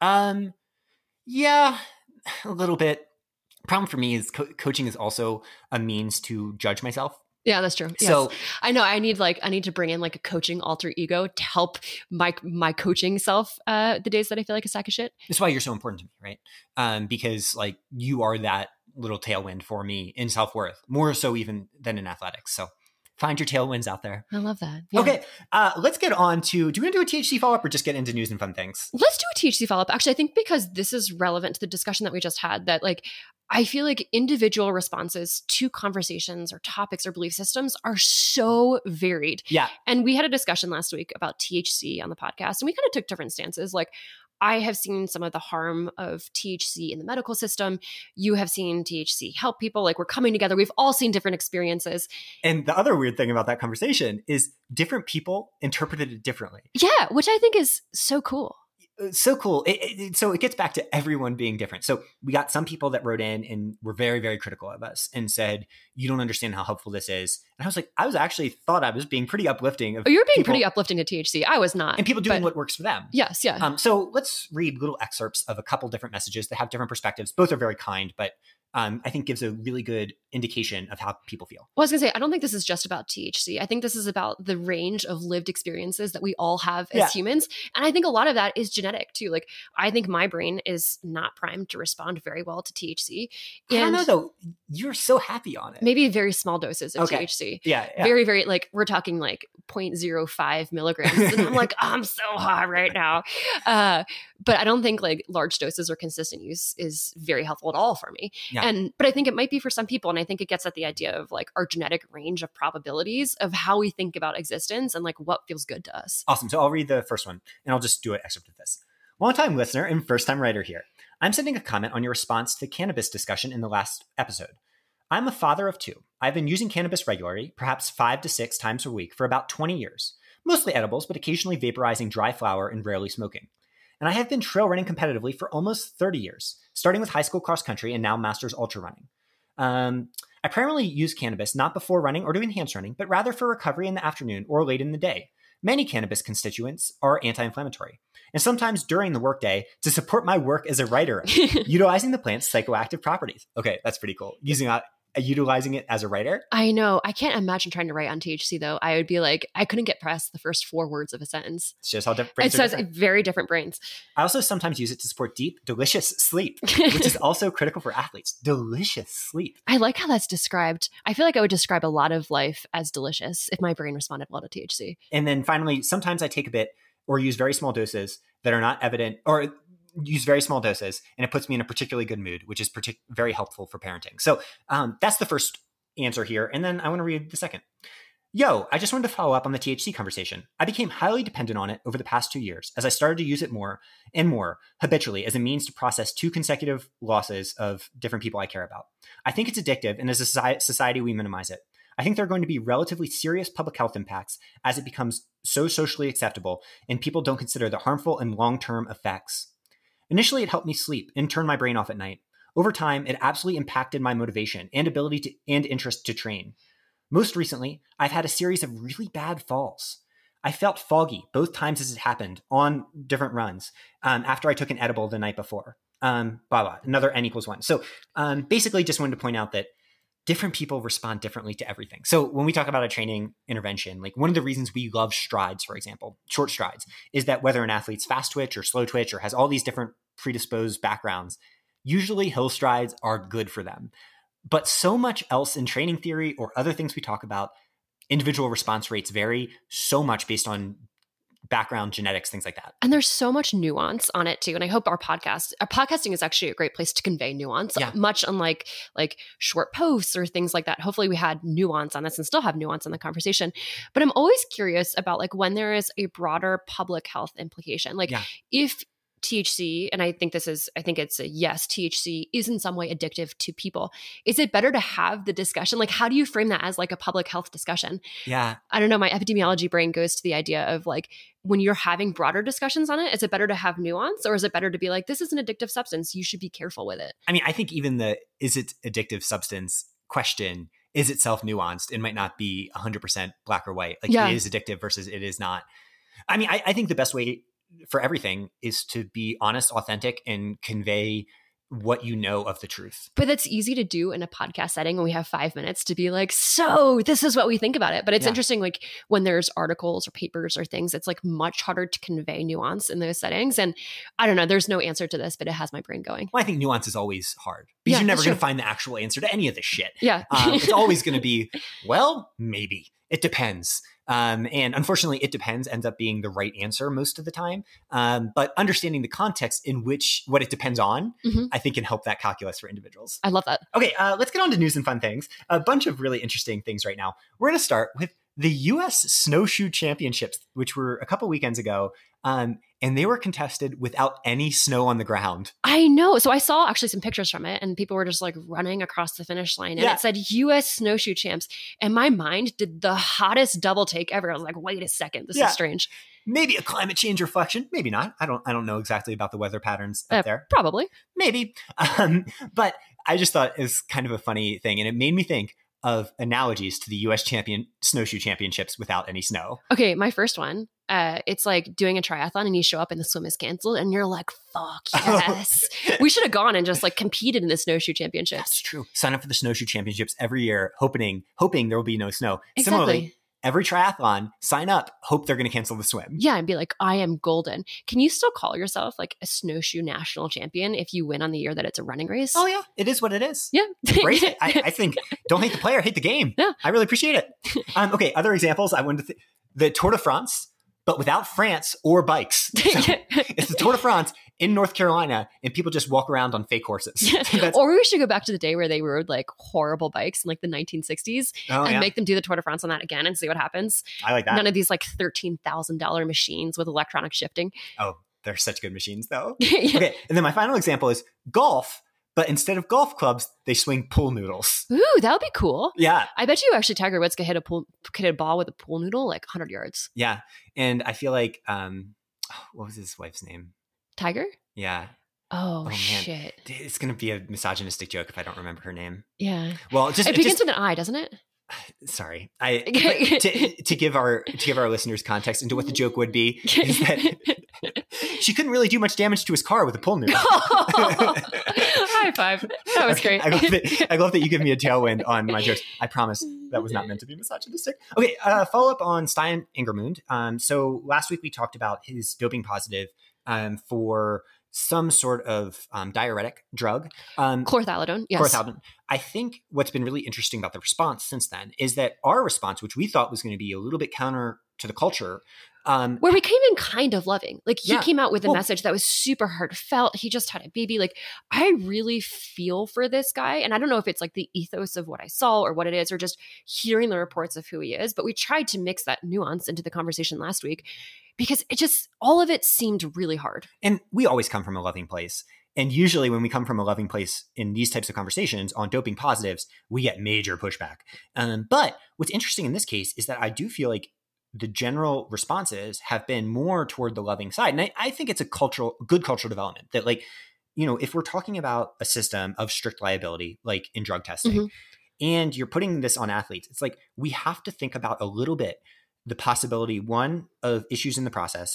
Yeah, a little bit. Problem for me is coaching is also a means to judge myself. Yeah, that's true. Yes. So I know I need to bring in like a coaching alter ego to help my coaching self the days that I feel like a sack of shit. That's why you're so important to me, right? Because like you are that little tailwind for me in self-worth, more so even than in athletics. So Find your tailwinds out there. I love that. Yeah. Okay, let's get on to, do we want to do a THC follow-up or just get into news and fun things? Let's do a THC follow-up. Actually, I think because this is relevant to the discussion that we just had, that like, I feel like individual responses to conversations or topics or belief systems are so varied. Yeah. And we had a discussion last week about THC on the podcast, and we kind of took different stances. Like, I have seen some of the harm of THC in the medical system. You have seen THC help people. Like, we're coming together. We've all seen different experiences. And the other weird thing about that conversation is different people interpreted it differently. Yeah, which I think is so cool. So cool. So it gets back to everyone being different. So we got some people that wrote in and were very, very critical of us and said, you don't understand how helpful this is. And I was like, I was actually thought I was being pretty uplifting. Oh, you're being pretty uplifting to THC. I was not. And people doing what works for them. Yes, yeah. So let's read little excerpts of a couple different messages that have different perspectives. Both are very kind, but I think gives a really good indication of how people feel. Well, I was going to say, I don't think this is just about THC. I think this is about the range of lived experiences that we all have as humans. And I think a lot of that is genetic too. Like, I think my brain is not primed to respond very well to THC. And I don't know though. You're so happy on it. Maybe very small doses of THC. Yeah. Very, very, like, we're talking like 0.05 milligrams. And I'm like, I'm so hot right now. But I don't think like large doses or consistent use is very helpful at all for me. Yeah. But I think it might be for some people. And I think it gets at the idea of like our genetic range of probabilities of how we think about existence and like what feels good to us. Awesome. So I'll read the first one and I'll just do an excerpt of this. Long-time listener and first-time writer here. I'm sending a comment on your response to the cannabis discussion in the last episode. I'm a father of 2. I've been using cannabis regularly, perhaps 5 to 6 times a week for about 20 years. Mostly edibles, but occasionally vaporizing dry flower and rarely smoking. And I have been trail running competitively for almost 30 years, starting with high school cross country and now masters ultra running. I primarily use cannabis not before running or to enhance running, but rather for recovery in the afternoon or late in the day. Many cannabis constituents are anti-inflammatory, and sometimes during the workday to support my work as a writer, utilizing the plant's psychoactive properties. Okay, that's pretty cool. Utilizing it as a writer? I know. I can't imagine trying to write on THC though. I would be like, I couldn't get past the first 4 words of a sentence. It's just how different brains are different. Very different brains. I also sometimes use it to support deep, delicious sleep, which is also critical for athletes. Delicious sleep. I like how that's described. I feel like I would describe a lot of life as delicious if my brain responded well to THC. And then finally, sometimes I take a bit or use very small doses that are not evident, or use very small doses, and it puts me in a particularly good mood, which is very helpful for parenting. So that's the first answer here. And then I want to read the second. Yo, I just wanted to follow up on the THC conversation. I became highly dependent on it over the past 2 years as I started to use it more and more habitually as a means to process 2 consecutive losses of different people I care about. I think it's addictive, and as a society, we minimize it. I think there are going to be relatively serious public health impacts as it becomes so socially acceptable and people don't consider the harmful and long-term effects. Initially, it helped me sleep and turn my brain off at night. Over time, it absolutely impacted my motivation and ability and interest to train. Most recently, I've had a series of really bad falls. I felt foggy both times as it happened on different runs after I took an edible the night before. Another N equals 1. So basically just wanted to point out that different people respond differently to everything. So when we talk about a training intervention, like one of the reasons we love strides, for example, short strides, is that whether an athlete's fast twitch or slow twitch or has all these different predisposed backgrounds, usually hill strides are good for them. But so much else in training theory or other things we talk about, individual response rates vary so much based on background, genetics, things like that. And there's so much nuance on it too. And I hope our podcasting is actually a great place to convey nuance, much unlike like short posts or things like that. Hopefully we had nuance on this and still have nuance in the conversation. But I'm always curious about like when there is a broader public health implication, like if THC, and I think it's a yes, THC is in some way addictive to people. Is it better to have the discussion? Like, how do you frame that as like a public health discussion? Yeah. I don't know. My epidemiology brain goes to the idea of like, when you're having broader discussions on it, is it better to have nuance, or is it better to be like, this is an addictive substance, you should be careful with it? I mean, I think even the, is it addictive substance question is itself nuanced. It might not be 100% black or white. Like it is addictive versus it is not. I mean, I think the best way for everything is to be honest, authentic, and convey what you know of the truth. But that's easy to do in a podcast setting when we have 5 minutes to be like, so this is what we think about it. But it's interesting, like when there's articles or papers or things, it's like much harder to convey nuance in those settings. And I don't know, there's no answer to this, but it has my brain going. Well, I think nuance is always hard because you're never going to find the actual answer to any of this shit. Yeah. It's always going to be, well, maybe. It depends. And unfortunately, it depends ends up being the right answer most of the time. But understanding the context in which what it depends on, I think can help that calculus for individuals. I love that. Okay, let's get on to news and fun things. A bunch of really interesting things right now. We're going to start with the U.S. Snowshoe Championships, which were a couple weekends ago. And they were contested without any snow on the ground. I know. So I saw actually some pictures from it and people were just like running across the finish line and it said U.S. Snowshoe Champs. And my mind did the hottest double take ever. I was like, wait a second, this is strange. Maybe a climate change reflection. Maybe not. I don't know exactly about the weather patterns up there. Probably. Maybe. But I just thought it was kind of a funny thing. And it made me think of analogies to the U.S. Snowshoe Championships without any snow. Okay, my first one. It's like doing a triathlon and you show up and the swim is canceled and you're like, fuck yes. We should have gone and just like competed in the snowshoe championships. That's true. Sign up for the snowshoe championships every year, hoping there will be no snow. Exactly. Similarly, every triathlon, sign up, hope they're going to cancel the swim. Yeah, and be like, I am golden. Can you still call yourself like a snowshoe national champion if you win on the year that it's a running race? Oh, yeah. It is what it is. Yeah. Embrace it. I think, don't hate the player, hate the game. Yeah. I really appreciate it. Okay, other examples I wanted to the Tour de France, but without France or bikes. So it's the Tour de France in North Carolina, and people just walk around on fake horses. Or we should go back to the day where they rode like horrible bikes in like the 1960s and make them do the Tour de France on that again and see what happens. I like that. None of these like $13,000 machines with electronic shifting. Oh, they're such good machines though. Okay, and then my final example is golf. But instead of golf clubs, they swing pool noodles. Ooh, that would be cool. Yeah. I bet you actually Tiger Woods could hit a ball with a pool noodle like 100 yards. Yeah. And I feel like, what was his wife's name? Tiger? Yeah. Oh shit. It's going to be a misogynistic joke if I don't remember her name. Yeah. Well, it begins with an I, doesn't it? Sorry. To give our listeners context into what the joke would be is that she couldn't really do much damage to his car with a pool noodle. High five. That was great. I love that you give me a tailwind on my jokes. I promise that was not meant to be misogynistic. Okay, follow up on Stein Ingermund. So last week we talked about his doping positive for some sort of diuretic drug. Chlorthalidone, yes. Chlorthalidone. I think what's been really interesting about the response since then is that our response, which we thought was going to be a little bit counter to the culture, where we came in kind of loving. Like he came out with a message that was super heartfelt. He just had a baby. Like I really feel for this guy. And I don't know if it's like the ethos of what I saw or what it is, or just hearing the reports of who he is. But we tried to mix that nuance into the conversation last week because it just, all of it seemed really hard. And we always come from a loving place. And usually when we come from a loving place in these types of conversations on doping positives, we get major pushback. But what's interesting in this case is that I do feel like the general responses have been more toward the loving side. And I think it's a good cultural development that, like, you know, if we're talking about a system of strict liability, like in drug testing, and you're putting this on athletes, it's like we have to think about a little bit the possibility, one, of issues in the process,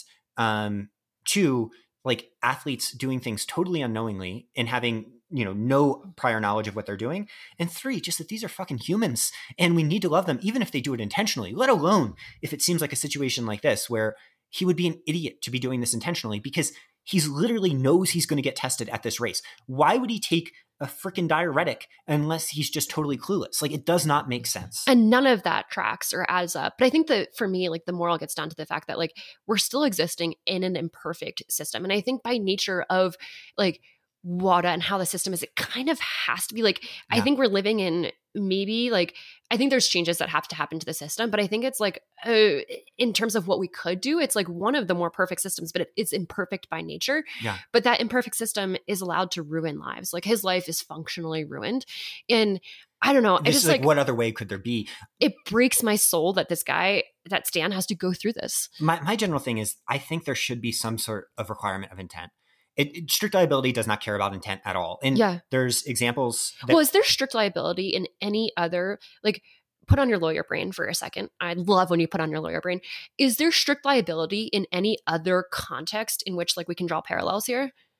two, like athletes doing things totally unknowingly and having, you know, no prior knowledge of what they're doing. And three, just that these are fucking humans and we need to love them, even if they do it intentionally, let alone if it seems like a situation like this where he would be an idiot to be doing this intentionally because he's literally knows he's going to get tested at this race. Why would he take a freaking diuretic unless he's just totally clueless? Like, it does not make sense. And none of that tracks or adds up. But I think that for me, like the moral gets down to the fact that like we're still existing in an imperfect system. And I think by nature of like WADA and how the system is, it kind of has to be like, I think we're living in maybe like, I think there's changes that have to happen to the system, but I think it's like, in terms of what we could do, it's like one of the more perfect systems, but it's imperfect by nature. Yeah. But that imperfect system is allowed to ruin lives. Like his life is functionally ruined. And I don't know. This is like, what other way could there be? It breaks my soul that this guy, that Stan has to go through this. My general thing is I think there should be some sort of requirement of intent. Strict liability does not care about intent at all. And there's examples. Well, is there strict liability in any other, like, put on your lawyer brain for a second. I love when you put on your lawyer brain. Is there strict liability in any other context in which like we can draw parallels here?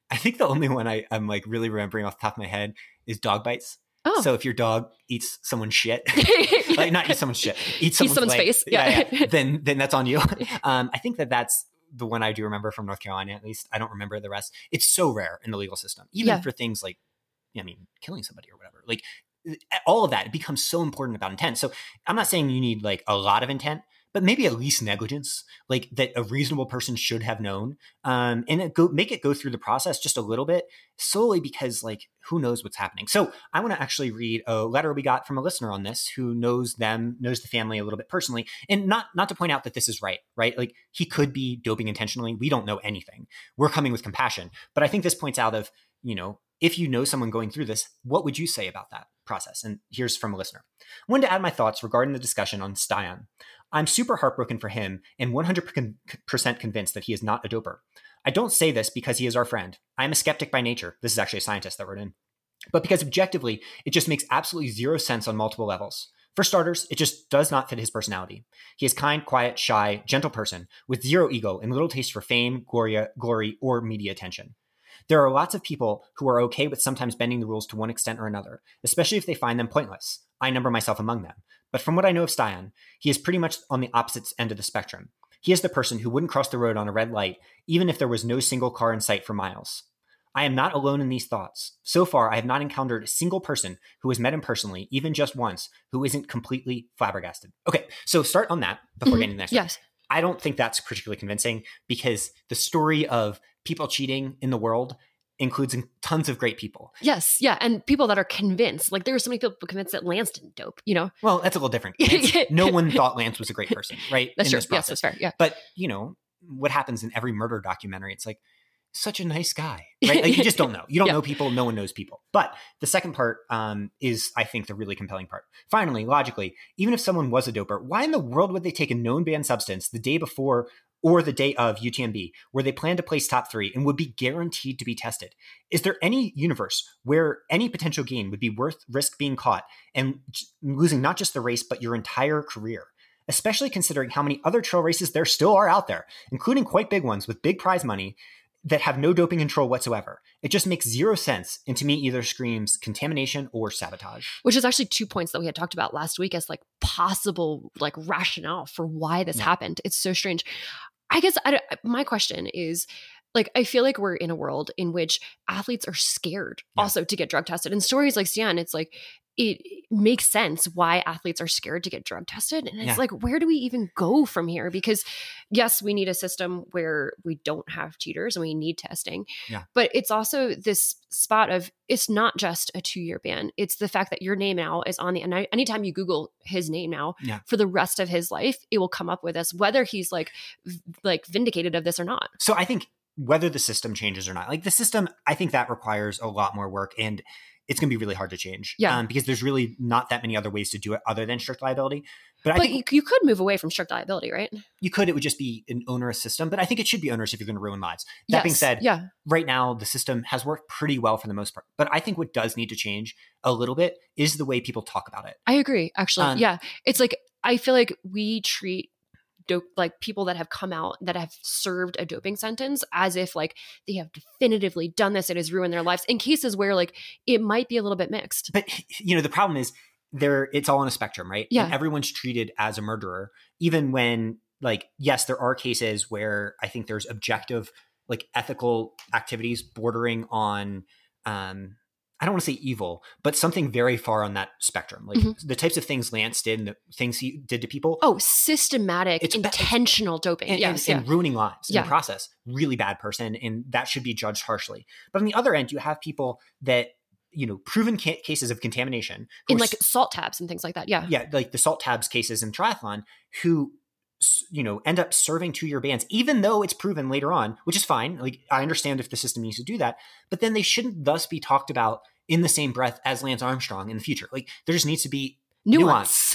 I think the only one I'm like really remembering off the top of my head is dog bites. Oh. So if your dog eats someone's shit, like not eat someone's shit, eat someone's face. Yeah. Then that's on you. I think that's the one I do remember from North Carolina, at least. I don't remember the rest. It's so rare in the legal system, even for things like, killing somebody or whatever. Like all of that, it becomes so important about intent. So I'm not saying you need like a lot of intent, but maybe at least negligence, like that a reasonable person should have known, and make it go through the process just a little bit, solely because like who knows what's happening. So I want to actually read a letter we got from a listener on this who knows the family a little bit personally, and not to point out that this is right? Like he could be doping intentionally. We don't know anything. We're coming with compassion, but I think this points out of, if you know someone going through this, what would you say about that process? And here's from a listener. I wanted to add my thoughts regarding the discussion on Stian. I'm super heartbroken for him and 100% convinced that he is not a doper. I don't say this because he is our friend. I am a skeptic by nature. This is actually a scientist that wrote in. But because objectively, it just makes absolutely zero sense on multiple levels. For starters, it just does not fit his personality. He is kind, quiet, shy, gentle person with zero ego and little taste for fame, glory, or media attention. There are lots of people who are okay with sometimes bending the rules to one extent or another, especially if they find them pointless. I number myself among them. But from what I know of Stian, he is pretty much on the opposite end of the spectrum. He is the person who wouldn't cross the road on a red light, even if there was no single car in sight for miles. I am not alone in these thoughts. So far, I have not encountered a single person who has met him personally, even just once, who isn't completely flabbergasted. Okay, so start on that before getting to the next one. Yes. I don't think that's particularly convincing because the story of people cheating in the world includes tons of great people. Yes. Yeah. And people that are convinced, like there were so many people convinced that Lance didn't dope, Well, that's a little different. No one thought Lance was a great person, right? That's true. Yes, that's fair. Yeah. But, what happens in every murder documentary, it's like, such a nice guy, right? Like you just don't know. You don't know people. No one knows people. But the second part is, I think, the really compelling part. Finally, logically, even if someone was a doper, why in the world would they take a known banned substance the day before or the day of UTMB, where they plan to place top 3 and would be guaranteed to be tested? Is there any universe where any potential gain would be worth risk being caught and losing not just the race, but your entire career? Especially considering how many other trail races there still are out there, including quite big ones with big prize money that have no doping control whatsoever. It just makes zero sense, and to me either screams contamination or sabotage. Which is actually 2 points that we had talked about last week as like possible like rationale for why this happened. It's so strange. I guess my question is, like, I feel like we're in a world in which athletes are scared also to get drug tested. And stories like Stian, it's like, it makes sense why athletes are scared to get drug tested. And it's like, where do we even go from here? Because yes, we need a system where we don't have cheaters and we need testing. Yeah. But it's also this spot of, it's not just a 2-year ban. It's the fact that your name now is on the, and anytime you Google his name now for the rest of his life, it will come up with this, whether he's like vindicated of this or not. So I think whether the system changes or not, like the system, I think that requires a lot more work, and it's going to be really hard to change because there's really not that many other ways to do it other than strict liability. But I think you could move away from strict liability, right? You could. It would just be an onerous system, but I think it should be onerous if you're going to ruin lives. That being said, right now the system has worked pretty well for the most part. But I think what does need to change a little bit is the way people talk about it. I agree, actually. It's like, I feel like we treat like people that have come out that have served a doping sentence as if like they have definitively done this, it has ruined their lives, in cases where like it might be a little bit mixed. But the problem is it's all on a spectrum, right? Yeah. And everyone's treated as a murderer, even when like, yes, there are cases where I think there's objective, like ethical activities bordering on, I don't want to say evil, but something very far on that spectrum. Like the types of things Lance did and the things he did to people. Oh, systematic, intentional doping. And ruining lives in the process. Really bad person. And that should be judged harshly. But on the other end, you have people that, proven cases of contamination. In like salt tabs and things like that. Yeah. Yeah. Like the salt tabs cases in triathlon who, end up serving 2-year bans, even though it's proven later on, which is fine. Like I understand if the system needs to do that, but then they shouldn't thus be talked about in the same breath as Lance Armstrong in the future. Like there just needs to be nuance.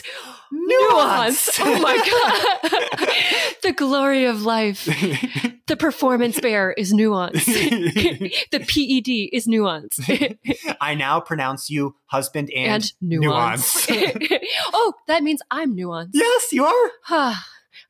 Oh my God. The glory of life. The performance bear is nuance. The PED is nuance. I now pronounce you husband and nuance. Oh, that means I'm nuanced. Yes, you are.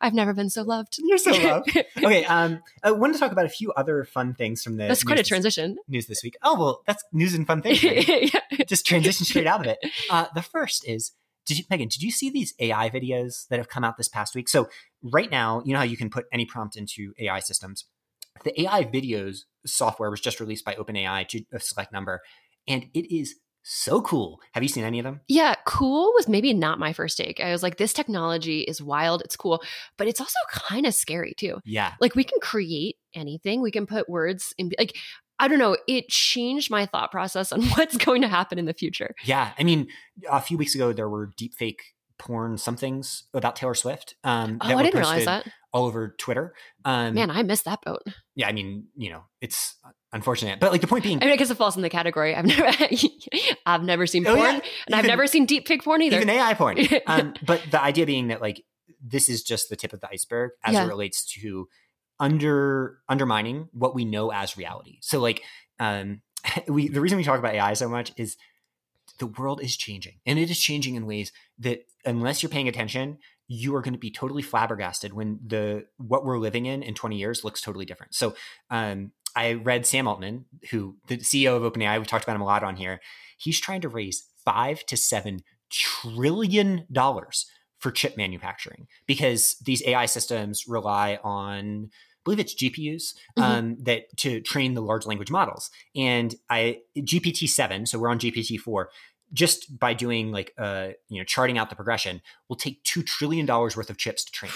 I've never been so loved. You're so loved. Okay. I wanted to talk about a few other fun things from the That's quite a transition. News this week. Oh, well, that's news and fun things. Right? Just transition straight out of it. The first is, Megan, did you see these AI videos that have come out this past week? So right now, you know how you can put any prompt into AI systems? The AI videos software was just released by OpenAI to a select number, and it is so cool. Have you seen any of them? Yeah, cool was maybe not my first take. I was like, this technology is wild. It's cool, but it's also kind of scary too. Yeah. Like we can create anything. We can put words in, like, I don't know. It changed my thought process on what's going to happen in the future. Yeah. I mean, a few weeks ago, there were deepfake porn somethings about Taylor Swift. I didn't realize that. All over Twitter. Man, I missed that boat. Yeah, I mean, it's unfortunate, but like the point being, I mean, I guess it falls in the category. I've never seen porn, and I've never seen deepfake porn either. Even AI porn. But the idea being that like this is just the tip of the iceberg as it relates to undermining what we know as reality. So like, the reason we talk about AI so much is the world is changing, and it is changing in ways that unless you're paying attention, you are going to be totally flabbergasted when what we're living in 20 years looks totally different. So I read Sam Altman, who the CEO of OpenAI, we've talked about him a lot on here. He's trying to raise $5 to $7 trillion for chip manufacturing because these AI systems rely on, I believe it's GPUs that to train the large language models. And GPT-7, so we're on GPT-4, just by doing like, charting out the progression will take $2 trillion worth of chips to train.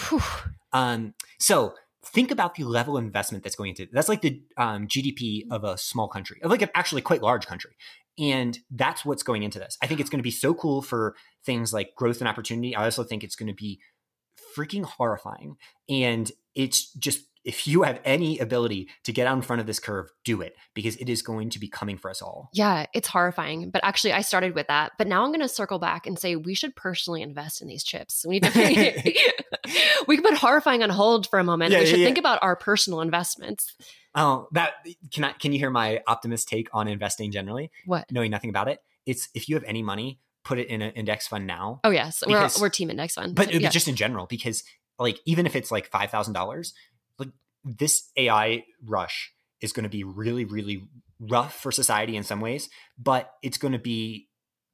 So think about the level of investment that's going into it. That's like the GDP of a small country, of like an actually quite large country. And that's what's going into this. I think it's going to be so cool for things like growth and opportunity. I also think it's going to be freaking horrifying. And it's just, if you have any ability to get out in front of this curve, do it, because it is going to be coming for us all. Yeah, it's horrifying. But actually, I started with that. But now I'm going to circle back and say we should personally invest in these chips. We need to we can put horrifying on hold for a moment. We should think about our personal investments. Oh, can you hear my optimist take on investing generally? What? Knowing nothing about it. It's if you have any money, put it in an index fund now. Oh, yes. We're team index fund. But just in general, because like even if it's like $5,000, like this AI rush is going to be really, really rough for society in some ways, but it's going to be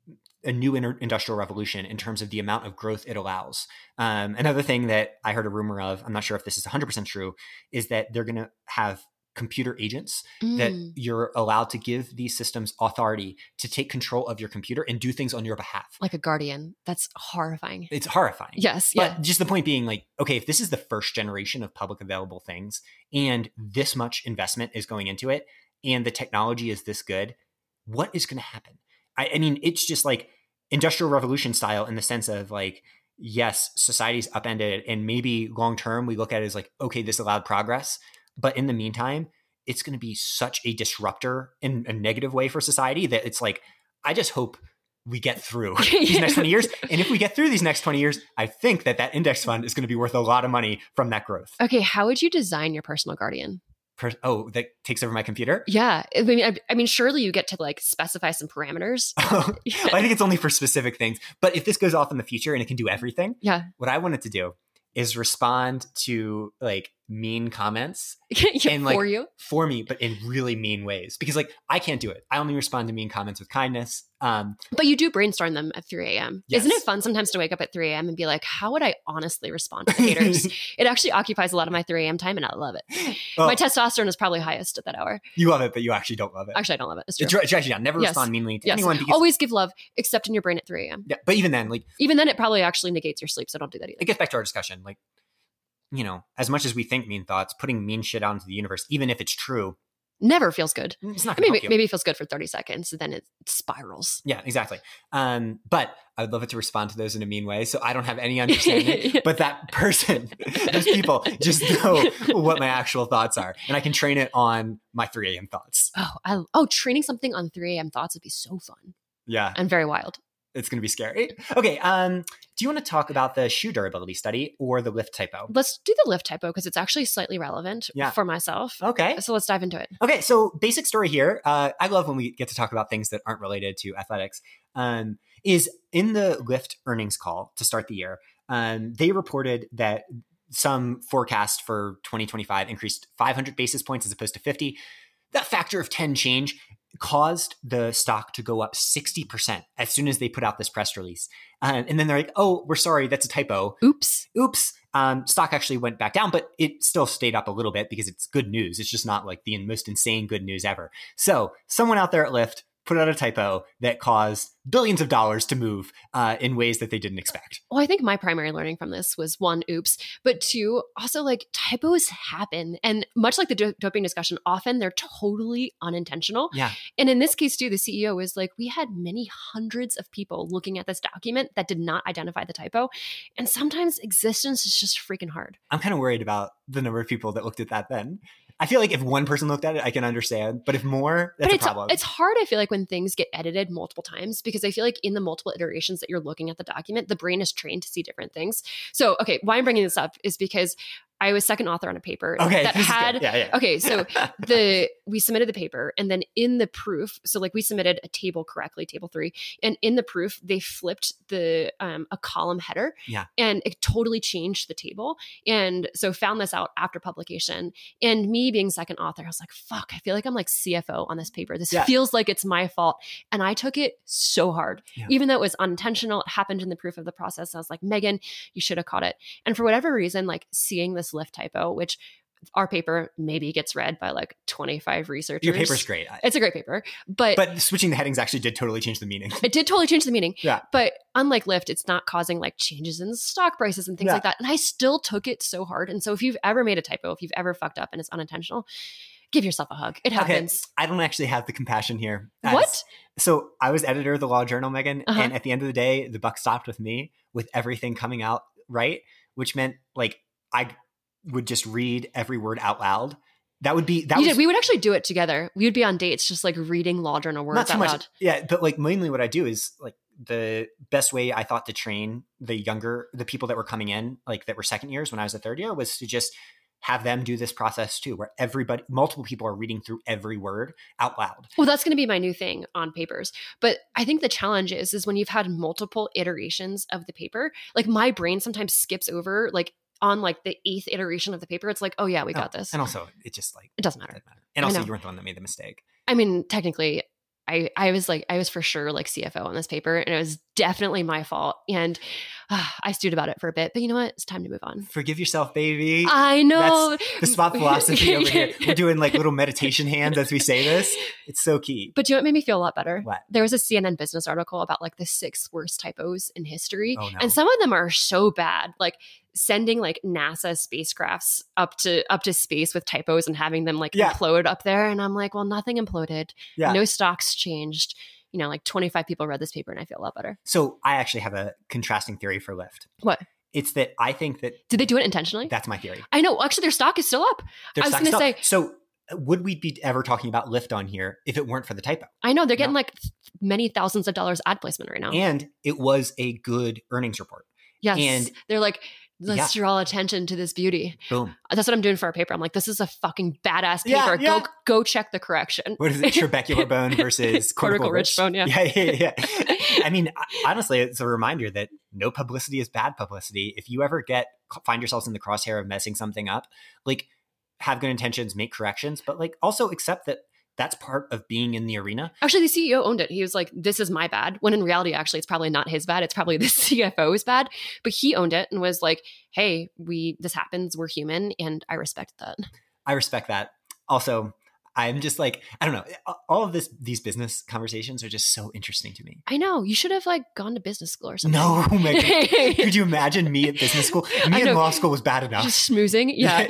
a new industrial revolution in terms of the amount of growth it allows. Another thing that I heard a rumor of, I'm not sure if this is 100% true, is that they're going to have computer agents that you're allowed to give these systems authority to take control of your computer and do things on your behalf. Like a guardian. That's horrifying. It's horrifying. Yes. But just the point being like, okay, if this is the first generation of public available things and this much investment is going into it and the technology is this good, what is going to happen? I mean, it's just like industrial revolution style in the sense of like, yes, society's upended and maybe long-term we look at it as like, okay, this allowed progress. But in the meantime, it's going to be such a disruptor in a negative way for society that it's like, I just hope we get through these next 20 years. And if we get through these next 20 years, I think that index fund is going to be worth a lot of money from that growth. Okay. How would you design your personal guardian? That takes over my computer? Yeah. I mean, surely you get to like specify some parameters. I think it's only for specific things. But if this goes off in the future and it can do everything, what I want it to do is respond to like mean comments and like for me, but in really mean ways, because like I can't do it. I only respond to mean comments with kindness. But you do brainstorm them at 3 a.m. Yes. Isn't it fun sometimes to wake up at 3 a.m. and be like, how would I honestly respond to the haters? It actually occupies a lot of my 3 a.m. time and I love it. Well, my testosterone is probably highest at that hour. You love it, but you actually don't love it. Actually, I don't love it. It's true. It's actually not. Never respond meanly to anyone. Because, always give love, except in your brain at 3 a.m. Yeah, but even then, it probably actually negates your sleep. So don't do that either. It gets back to our discussion. Like, you know, as much as we think mean thoughts, putting mean shit out into the universe, even if it's true, never feels good. It's not maybe it feels good for 30 seconds, then it spirals. Yeah, exactly. But I would love it to respond to those in a mean way. So I don't have any understanding, but that person, those people just know what my actual thoughts are. And I can train it on my 3 a.m. thoughts. Training something on 3 a.m. thoughts would be so fun. Yeah. And very wild. It's going to be scary. Okay. Do you want to talk about the shoe durability study or the lift typo? Let's do the lift typo because it's actually slightly relevant for myself. Okay. So let's dive into it. Okay. So basic story here. I love when we get to talk about things that aren't related to athletics. Is in the Lyft earnings call to start the year, they reported that some forecast for 2025 increased 500 basis points as opposed to 50. That factor of 10 change caused the stock to go up 60% as soon as they put out this press release. And then they're like, oh, we're sorry, that's a typo. Oops. Stock actually went back down, but it still stayed up a little bit because it's good news. It's just not like the most insane good news ever. So someone out there at Lyft put out a typo that caused billions of dollars to move in ways that they didn't expect. Well, I think my primary learning from this was one, oops, but two, also like typos happen. And much like the doping discussion, often they're totally unintentional. Yeah. And in this case too, the CEO was like, we had many hundreds of people looking at this document that did not identify the typo. And sometimes existence is just freaking hard. I'm kind of worried about the number of people that looked at that then. I feel like if one person looked at it, I can understand. But if more, that's a problem. It's hard, I feel like, when things get edited multiple times, because I feel like in the multiple iterations that you're looking at the document, the brain is trained to see different things. So, okay, why I'm bringing this up is because I was second author on a paper that had, okay, so we submitted the paper, and then in the proof, so like we submitted a table correctly, table 3, and in the proof, they flipped a column header, and it totally changed the table. And so found this out after publication, and me being second author, I was like, fuck, I feel like I'm like CFO on this paper. This feels like it's my fault. And I took it so hard, even though it was unintentional. It happened in the proof of the process. I was like, Megan, you should have caught it. And for whatever reason, like seeing this Lyft typo, which our paper maybe gets read by like 25 researchers. Your paper's great. It's a great paper. But switching the headings actually did totally change the meaning. It did totally change the meaning. Yeah. But unlike Lyft, it's not causing like changes in stock prices and things like that. And I still took it so hard. And so if you've ever made a typo, if you've ever fucked up and it's unintentional, give yourself a hug. It happens. Okay. I don't actually have the compassion here. What? So I was editor of the Law Journal, Megan. And at the end of the day, the buck stopped with me with everything coming out right, which meant like I would just read every word out loud. We would actually do it together. We would be on dates just like reading Law Journal words out loud. Yeah, but like mainly what I do is like the best way I thought to train the people that were coming in, like that were second years when I was a third year, was to just have them do this process too, where multiple people are reading through every word out loud. Well, that's going to be my new thing on papers. But I think the challenge is when you've had multiple iterations of the paper, like my brain sometimes skips over like on like the 8th iteration of the paper, it's like, oh yeah, we got this. And also it just like, it doesn't matter. And also you weren't the one that made the mistake. I mean, technically I was for sure like CFO on this paper, and it was definitely my fault. And I stewed about it for a bit, but you know what? It's time to move on. Forgive yourself, baby. I know. That's the SWOT philosophy over here. We're doing like little meditation hands as we say this. It's so key. But you know what made me feel a lot better? What? There was a CNN Business article about like the 6 worst typos in history. Oh, no. And some of them are so bad. Like sending like NASA spacecrafts up to space with typos and having them like implode up there. And I'm like, well, nothing imploded. Yeah. No stocks changed. You know, like 25 people read this paper and I feel a lot better. So I actually have a contrasting theory for Lyft. What? It's that I think that... Did they do it intentionally? That's my theory. I know. Actually, their stock is still up. I was going to say... So would we be ever talking about Lyft on here if it weren't for the typo? I know. They're getting like many thousands of dollars ad placement right now. And it was a good earnings report. Yes. And they're like... Let's draw attention to this beauty. Boom. That's what I'm doing for our paper. I'm like, this is a fucking badass paper. Yeah. Go check the correction. What is it? Trabecular bone versus cortical ridge bone. Yeah. Yeah. I mean, honestly, it's a reminder that no publicity is bad publicity. If you ever find yourselves in the crosshair of messing something up, like have good intentions, make corrections, but like also accept that that's part of being in the arena. Actually, the CEO owned it. He was like, this is my bad. When in reality, actually, it's probably not his bad. It's probably the CFO's bad. But he owned it and was like, hey, this happens. We're human. And I respect that. I respect that. Also, I'm just like, I don't know. All of these business conversations are just so interesting to me. I know. You should have like gone to business school or something. No, Megan. Could you imagine me at business school? Me in law school was bad enough. Just schmoozing? Yeah.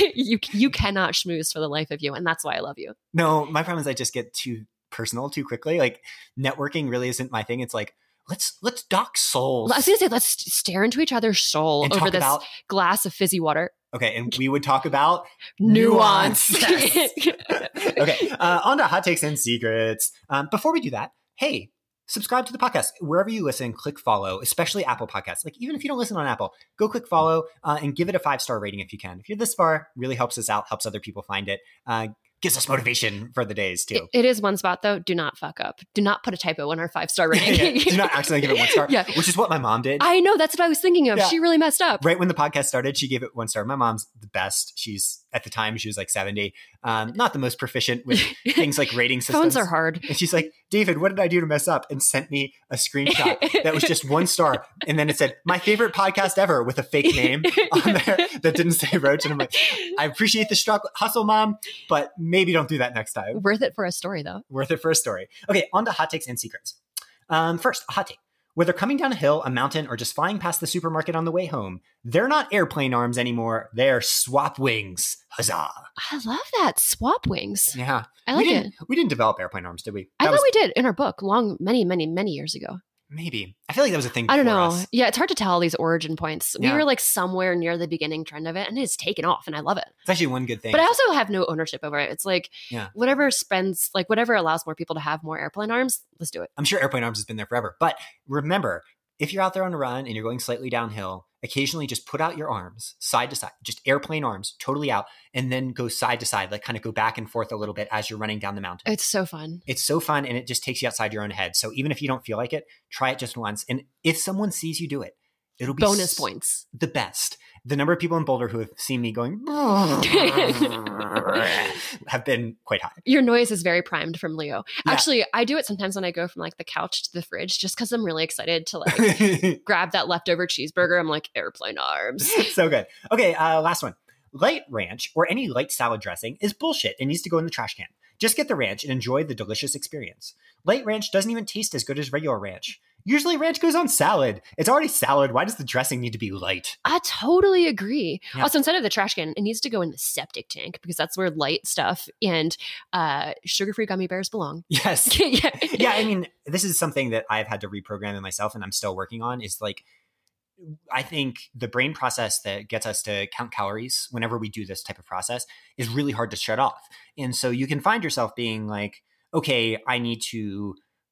you cannot schmooze for the life of you. And that's why I love you. No, my problem is I just get too personal too quickly. Like networking really isn't my thing. It's like, let's dock souls. I was going to say, let's stare into each other's soul over this glass of fizzy water. Okay, and we would talk about nuance. Yes. Okay, on to hot takes and secrets. Before we do that, hey, subscribe to the podcast. Wherever you listen, click follow, especially Apple Podcasts. Like even if you don't listen on Apple, go click follow and give it a 5-star rating if you can. If you're this far, really helps us out, helps other people find it. gives us motivation for the days too. It is one spot though. Do not fuck up. Do not put a typo in our 5-star rating. Do not accidentally give it 1 star, which is what my mom did. I know. That's what I was thinking of. She really messed up. Right when the podcast started, she gave it 1 star. My mom's the best. At the time, she was like 70. Not the most proficient with things like rating systems. Phones are hard. And she's like, David, what did I do to mess up? And sent me a screenshot that was just 1 star. And then it said, my favorite podcast ever, with a fake name on there that didn't say Roach. And I'm like, I appreciate the struggle, hustle, Mom, but maybe don't do that next time. Worth it for a story, though. Worth it for a story. Okay, on to hot takes and secrets. First, a hot take. Whether coming down a hill, a mountain, or just flying past the supermarket on the way home, they're not airplane arms anymore. They're swap wings. Huzzah. I love that. Swap wings. Yeah. I like it. We didn't develop airplane arms, did we? I thought we did in our book many years ago. Maybe. I feel like that was a thing. I don't know. Us. Yeah, it's hard to tell these origin points. We were like somewhere near the beginning trend of it, and it's taken off, and I love it. It's actually one good thing. But I also have no ownership over it. It's like whatever allows more people to have more airplane arms, let's do it. I'm sure airplane arms has been there forever. But remember, if you're out there on a run and you're going slightly downhill, occasionally just put out your arms side to side, just airplane arms totally out, and then go side to side, like kind of go back and forth a little bit as you're running down the mountain. It's so fun. It's so fun, and it just takes you outside your own head. So even if you don't feel like it, try it just once. And if someone sees you do it, it'll be bonus points. The best. The number of people in Boulder who have seen me going have been quite high. Your noise is very primed from Leo. Yeah. Actually, I do it sometimes when I go from like the couch to the fridge, just because I'm really excited to like grab that leftover cheeseburger. I'm like, airplane arms. So good. Okay, last one. Light ranch or any light salad dressing is bullshit and needs to go in the trash can. Just get the ranch and enjoy the delicious experience. Light ranch doesn't even taste as good as regular ranch. Usually ranch goes on salad. It's already salad. Why does the dressing need to be light? I totally agree. Yeah. Also, instead of the trash can, it needs to go in the septic tank because that's where light stuff and sugar-free gummy bears belong. Yes. Yeah, I mean, this is something that I've had to reprogram in myself and I'm still working on is like, I think the brain process that gets us to count calories whenever we do this type of process is really hard to shut off. And so you can find yourself being like, okay, I need to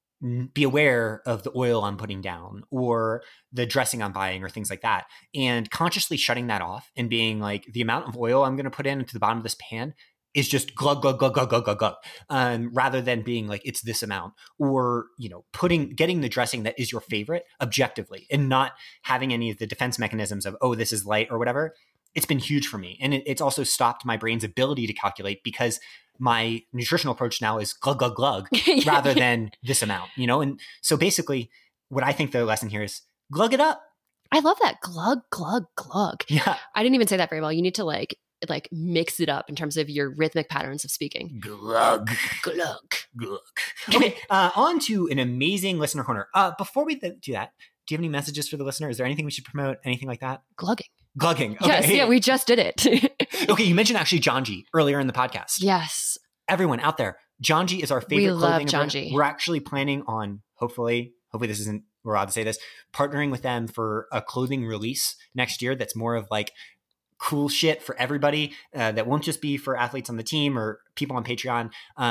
be aware of the oil I'm putting down or the dressing I'm buying or things like that. And consciously shutting that off and being like, the amount of oil I'm going to put into the bottom of this pan is just glug, glug, glug, glug, glug, glug, glug. Rather than being like, it's this amount, or, you know, getting the dressing that is your favorite objectively and not having any of the defense mechanisms of, oh, this is light or whatever. It's been huge for me. And it's also stopped my brain's ability to calculate because my nutritional approach now is glug, glug, glug rather than this amount, you know? And so basically what I think the lesson here is glug it up. I love that. Glug, glug, glug. Yeah. I didn't even say that very well. You need to like mix it up in terms of your rhythmic patterns of speaking. Glug, glug, glug. Okay. On to an amazing listener corner. Before we do that, do you have any messages for the listener? Is there anything we should promote? Anything like that? Glugging. Okay. Yes, yeah, we just did it. Okay, you mentioned actually Janji earlier in the podcast. Yes. Everyone out there, Janji is our favorite clothing. We love Janji. We're actually planning on, hopefully this isn't, we're allowed to say this, partnering with them for a clothing release next year that's more of like cool shit for everybody that won't just be for athletes on the team or people on Patreon.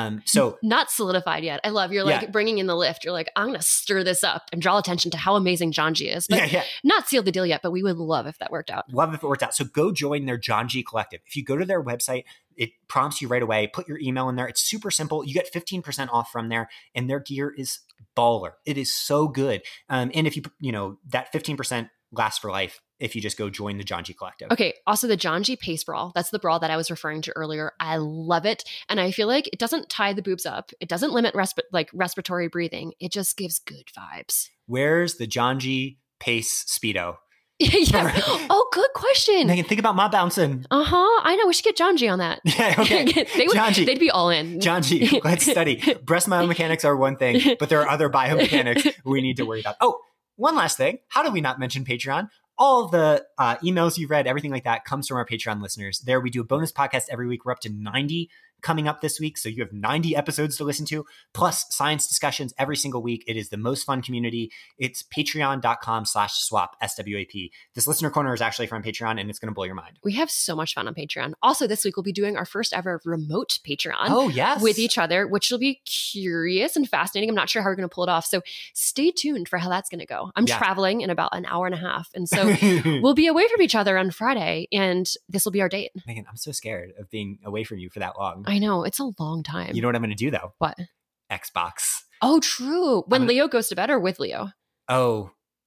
So not solidified yet. I love you're like bringing in the lift. You're like, I'm going to stir this up and draw attention to how amazing Janji is. But not sealed the deal yet, but we would love if that worked out. Love if it worked out. So go join their Janji collective. If you go to their website, it prompts you right away. Put your email in there. It's super simple. You get 15% off from there and their gear is baller. It is so good. And if that 15% lasts for life if you just go join the Janji collective. Okay. Also the Janji Pace Brawl. That's the brawl that I was referring to earlier. I love it. And I feel like it doesn't tie the boobs up. It doesn't limit respiratory breathing. It just gives good vibes. Where's the Janji Pace Speedo? Yeah. Oh, good question. Megan, think about my bouncing. I know. We should get Janji on that. Yeah, okay. They'd be all in. Janji, let's study. Breast biomechanics are one thing, but there are other biomechanics we need to worry about. Oh, one last thing. How do we not mention Patreon? All the emails you've read, everything like that comes from our Patreon listeners. There we do a bonus podcast every week. We're up to 90 coming up this week. So you have 90 episodes to listen to, plus science discussions every single week. It is the most fun community. It's patreon.com/swap, SWAP. This listener corner is actually from Patreon and it's going to blow your mind. We have so much fun on Patreon. Also, this week we'll be doing our first ever remote Patreon. Oh, yes. With each other, which will be curious and fascinating. I'm not sure how we're going to pull it off. So stay tuned for how that's going to go. I'm traveling in about an hour and a half. And so we'll be away from each other on Friday and this will be our date. Megan, I'm so scared of being away from you for that long. I know. It's a long time. You know what I'm going to do though? What? Xbox. Oh, true. When Leo goes to bed or with Leo? Oh,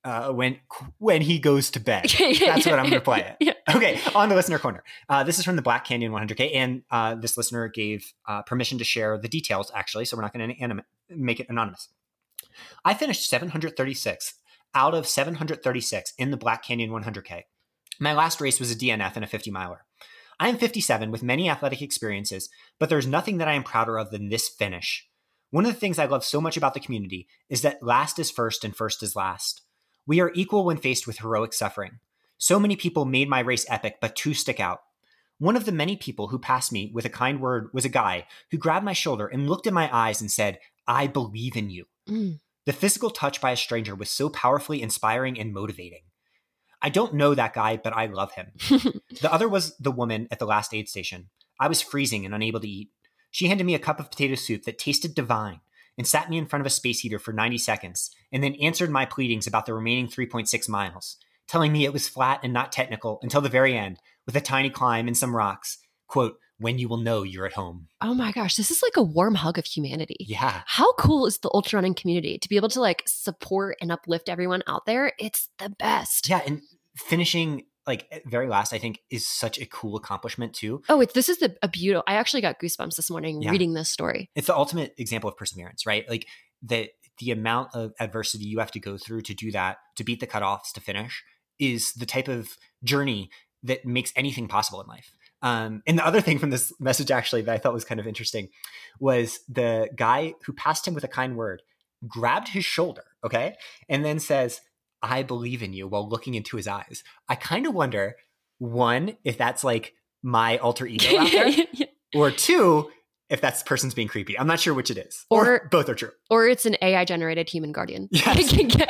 when he goes to bed. That's what I'm going to play it. Yeah. Okay, on the listener corner. This is from the Black Canyon 100K, and this listener gave permission to share the details, actually, so we're not going to make it anonymous. I finished 736th out of 736 in the Black Canyon 100K. My last race was a DNF and a 50-miler. I am 57 with many athletic experiences, but there's nothing that I am prouder of than this finish. One of the things I love so much about the community is that last is first and first is last. We are equal when faced with heroic suffering. So many people made my race epic, but two stick out. One of the many people who passed me with a kind word was a guy who grabbed my shoulder and looked in my eyes and said, "I believe in you." The physical touch by a stranger was so powerfully inspiring and motivating. I don't know that guy, but I love him. The other was the woman at the last aid station. I was freezing and unable to eat. She handed me a cup of potato soup that tasted divine and sat me in front of a space heater for 90 seconds and then answered my pleadings about the remaining 3.6 miles, telling me it was flat and not technical until the very end with a tiny climb and some rocks. Quote, "When you will know you're at home." Oh my gosh, this is like a warm hug of humanity. Yeah. How cool is the ultra running community to be able to like support and uplift everyone out there? It's the best. Yeah, and finishing like at very last, I think, is such a cool accomplishment too. Oh, this is a beautiful. I actually got goosebumps this morning reading this story. It's the ultimate example of perseverance, right? Like the amount of adversity you have to go through to do that, to beat the cutoffs, to finish, is the type of journey that makes anything possible in life. And the other thing from this message, actually, that I thought was kind of interesting was the guy who passed him with a kind word, grabbed his shoulder, okay, and then says, "I believe in you," while looking into his eyes. I kind of wonder, one, if that's like my alter ego out there, or two, if that's the person's being creepy. I'm not sure which it is. Or both are true. Or it's an AI-generated human guardian. Yes.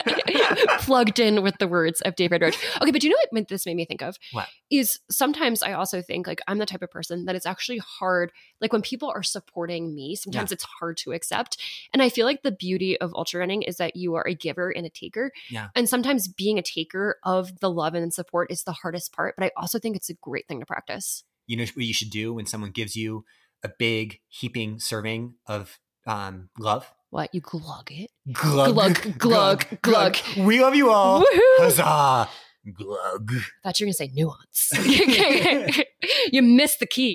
Plugged in with the words of David Roach. Okay, but you know what this made me think of? What? Is sometimes I also think like I'm the type of person that it's actually hard. Like when people are supporting me, sometimes it's hard to accept. And I feel like the beauty of ultra running is that you are a giver and a taker. Yeah. And sometimes being a taker of the love and support is the hardest part. But I also think it's a great thing to practice. You know what you should do when someone gives you a big heaping serving of love? What? You glug it? Glug, glug, glug, glug. We love you all. Woohoo! Huzzah. Glug. I thought you were going to say nuance. You missed the key.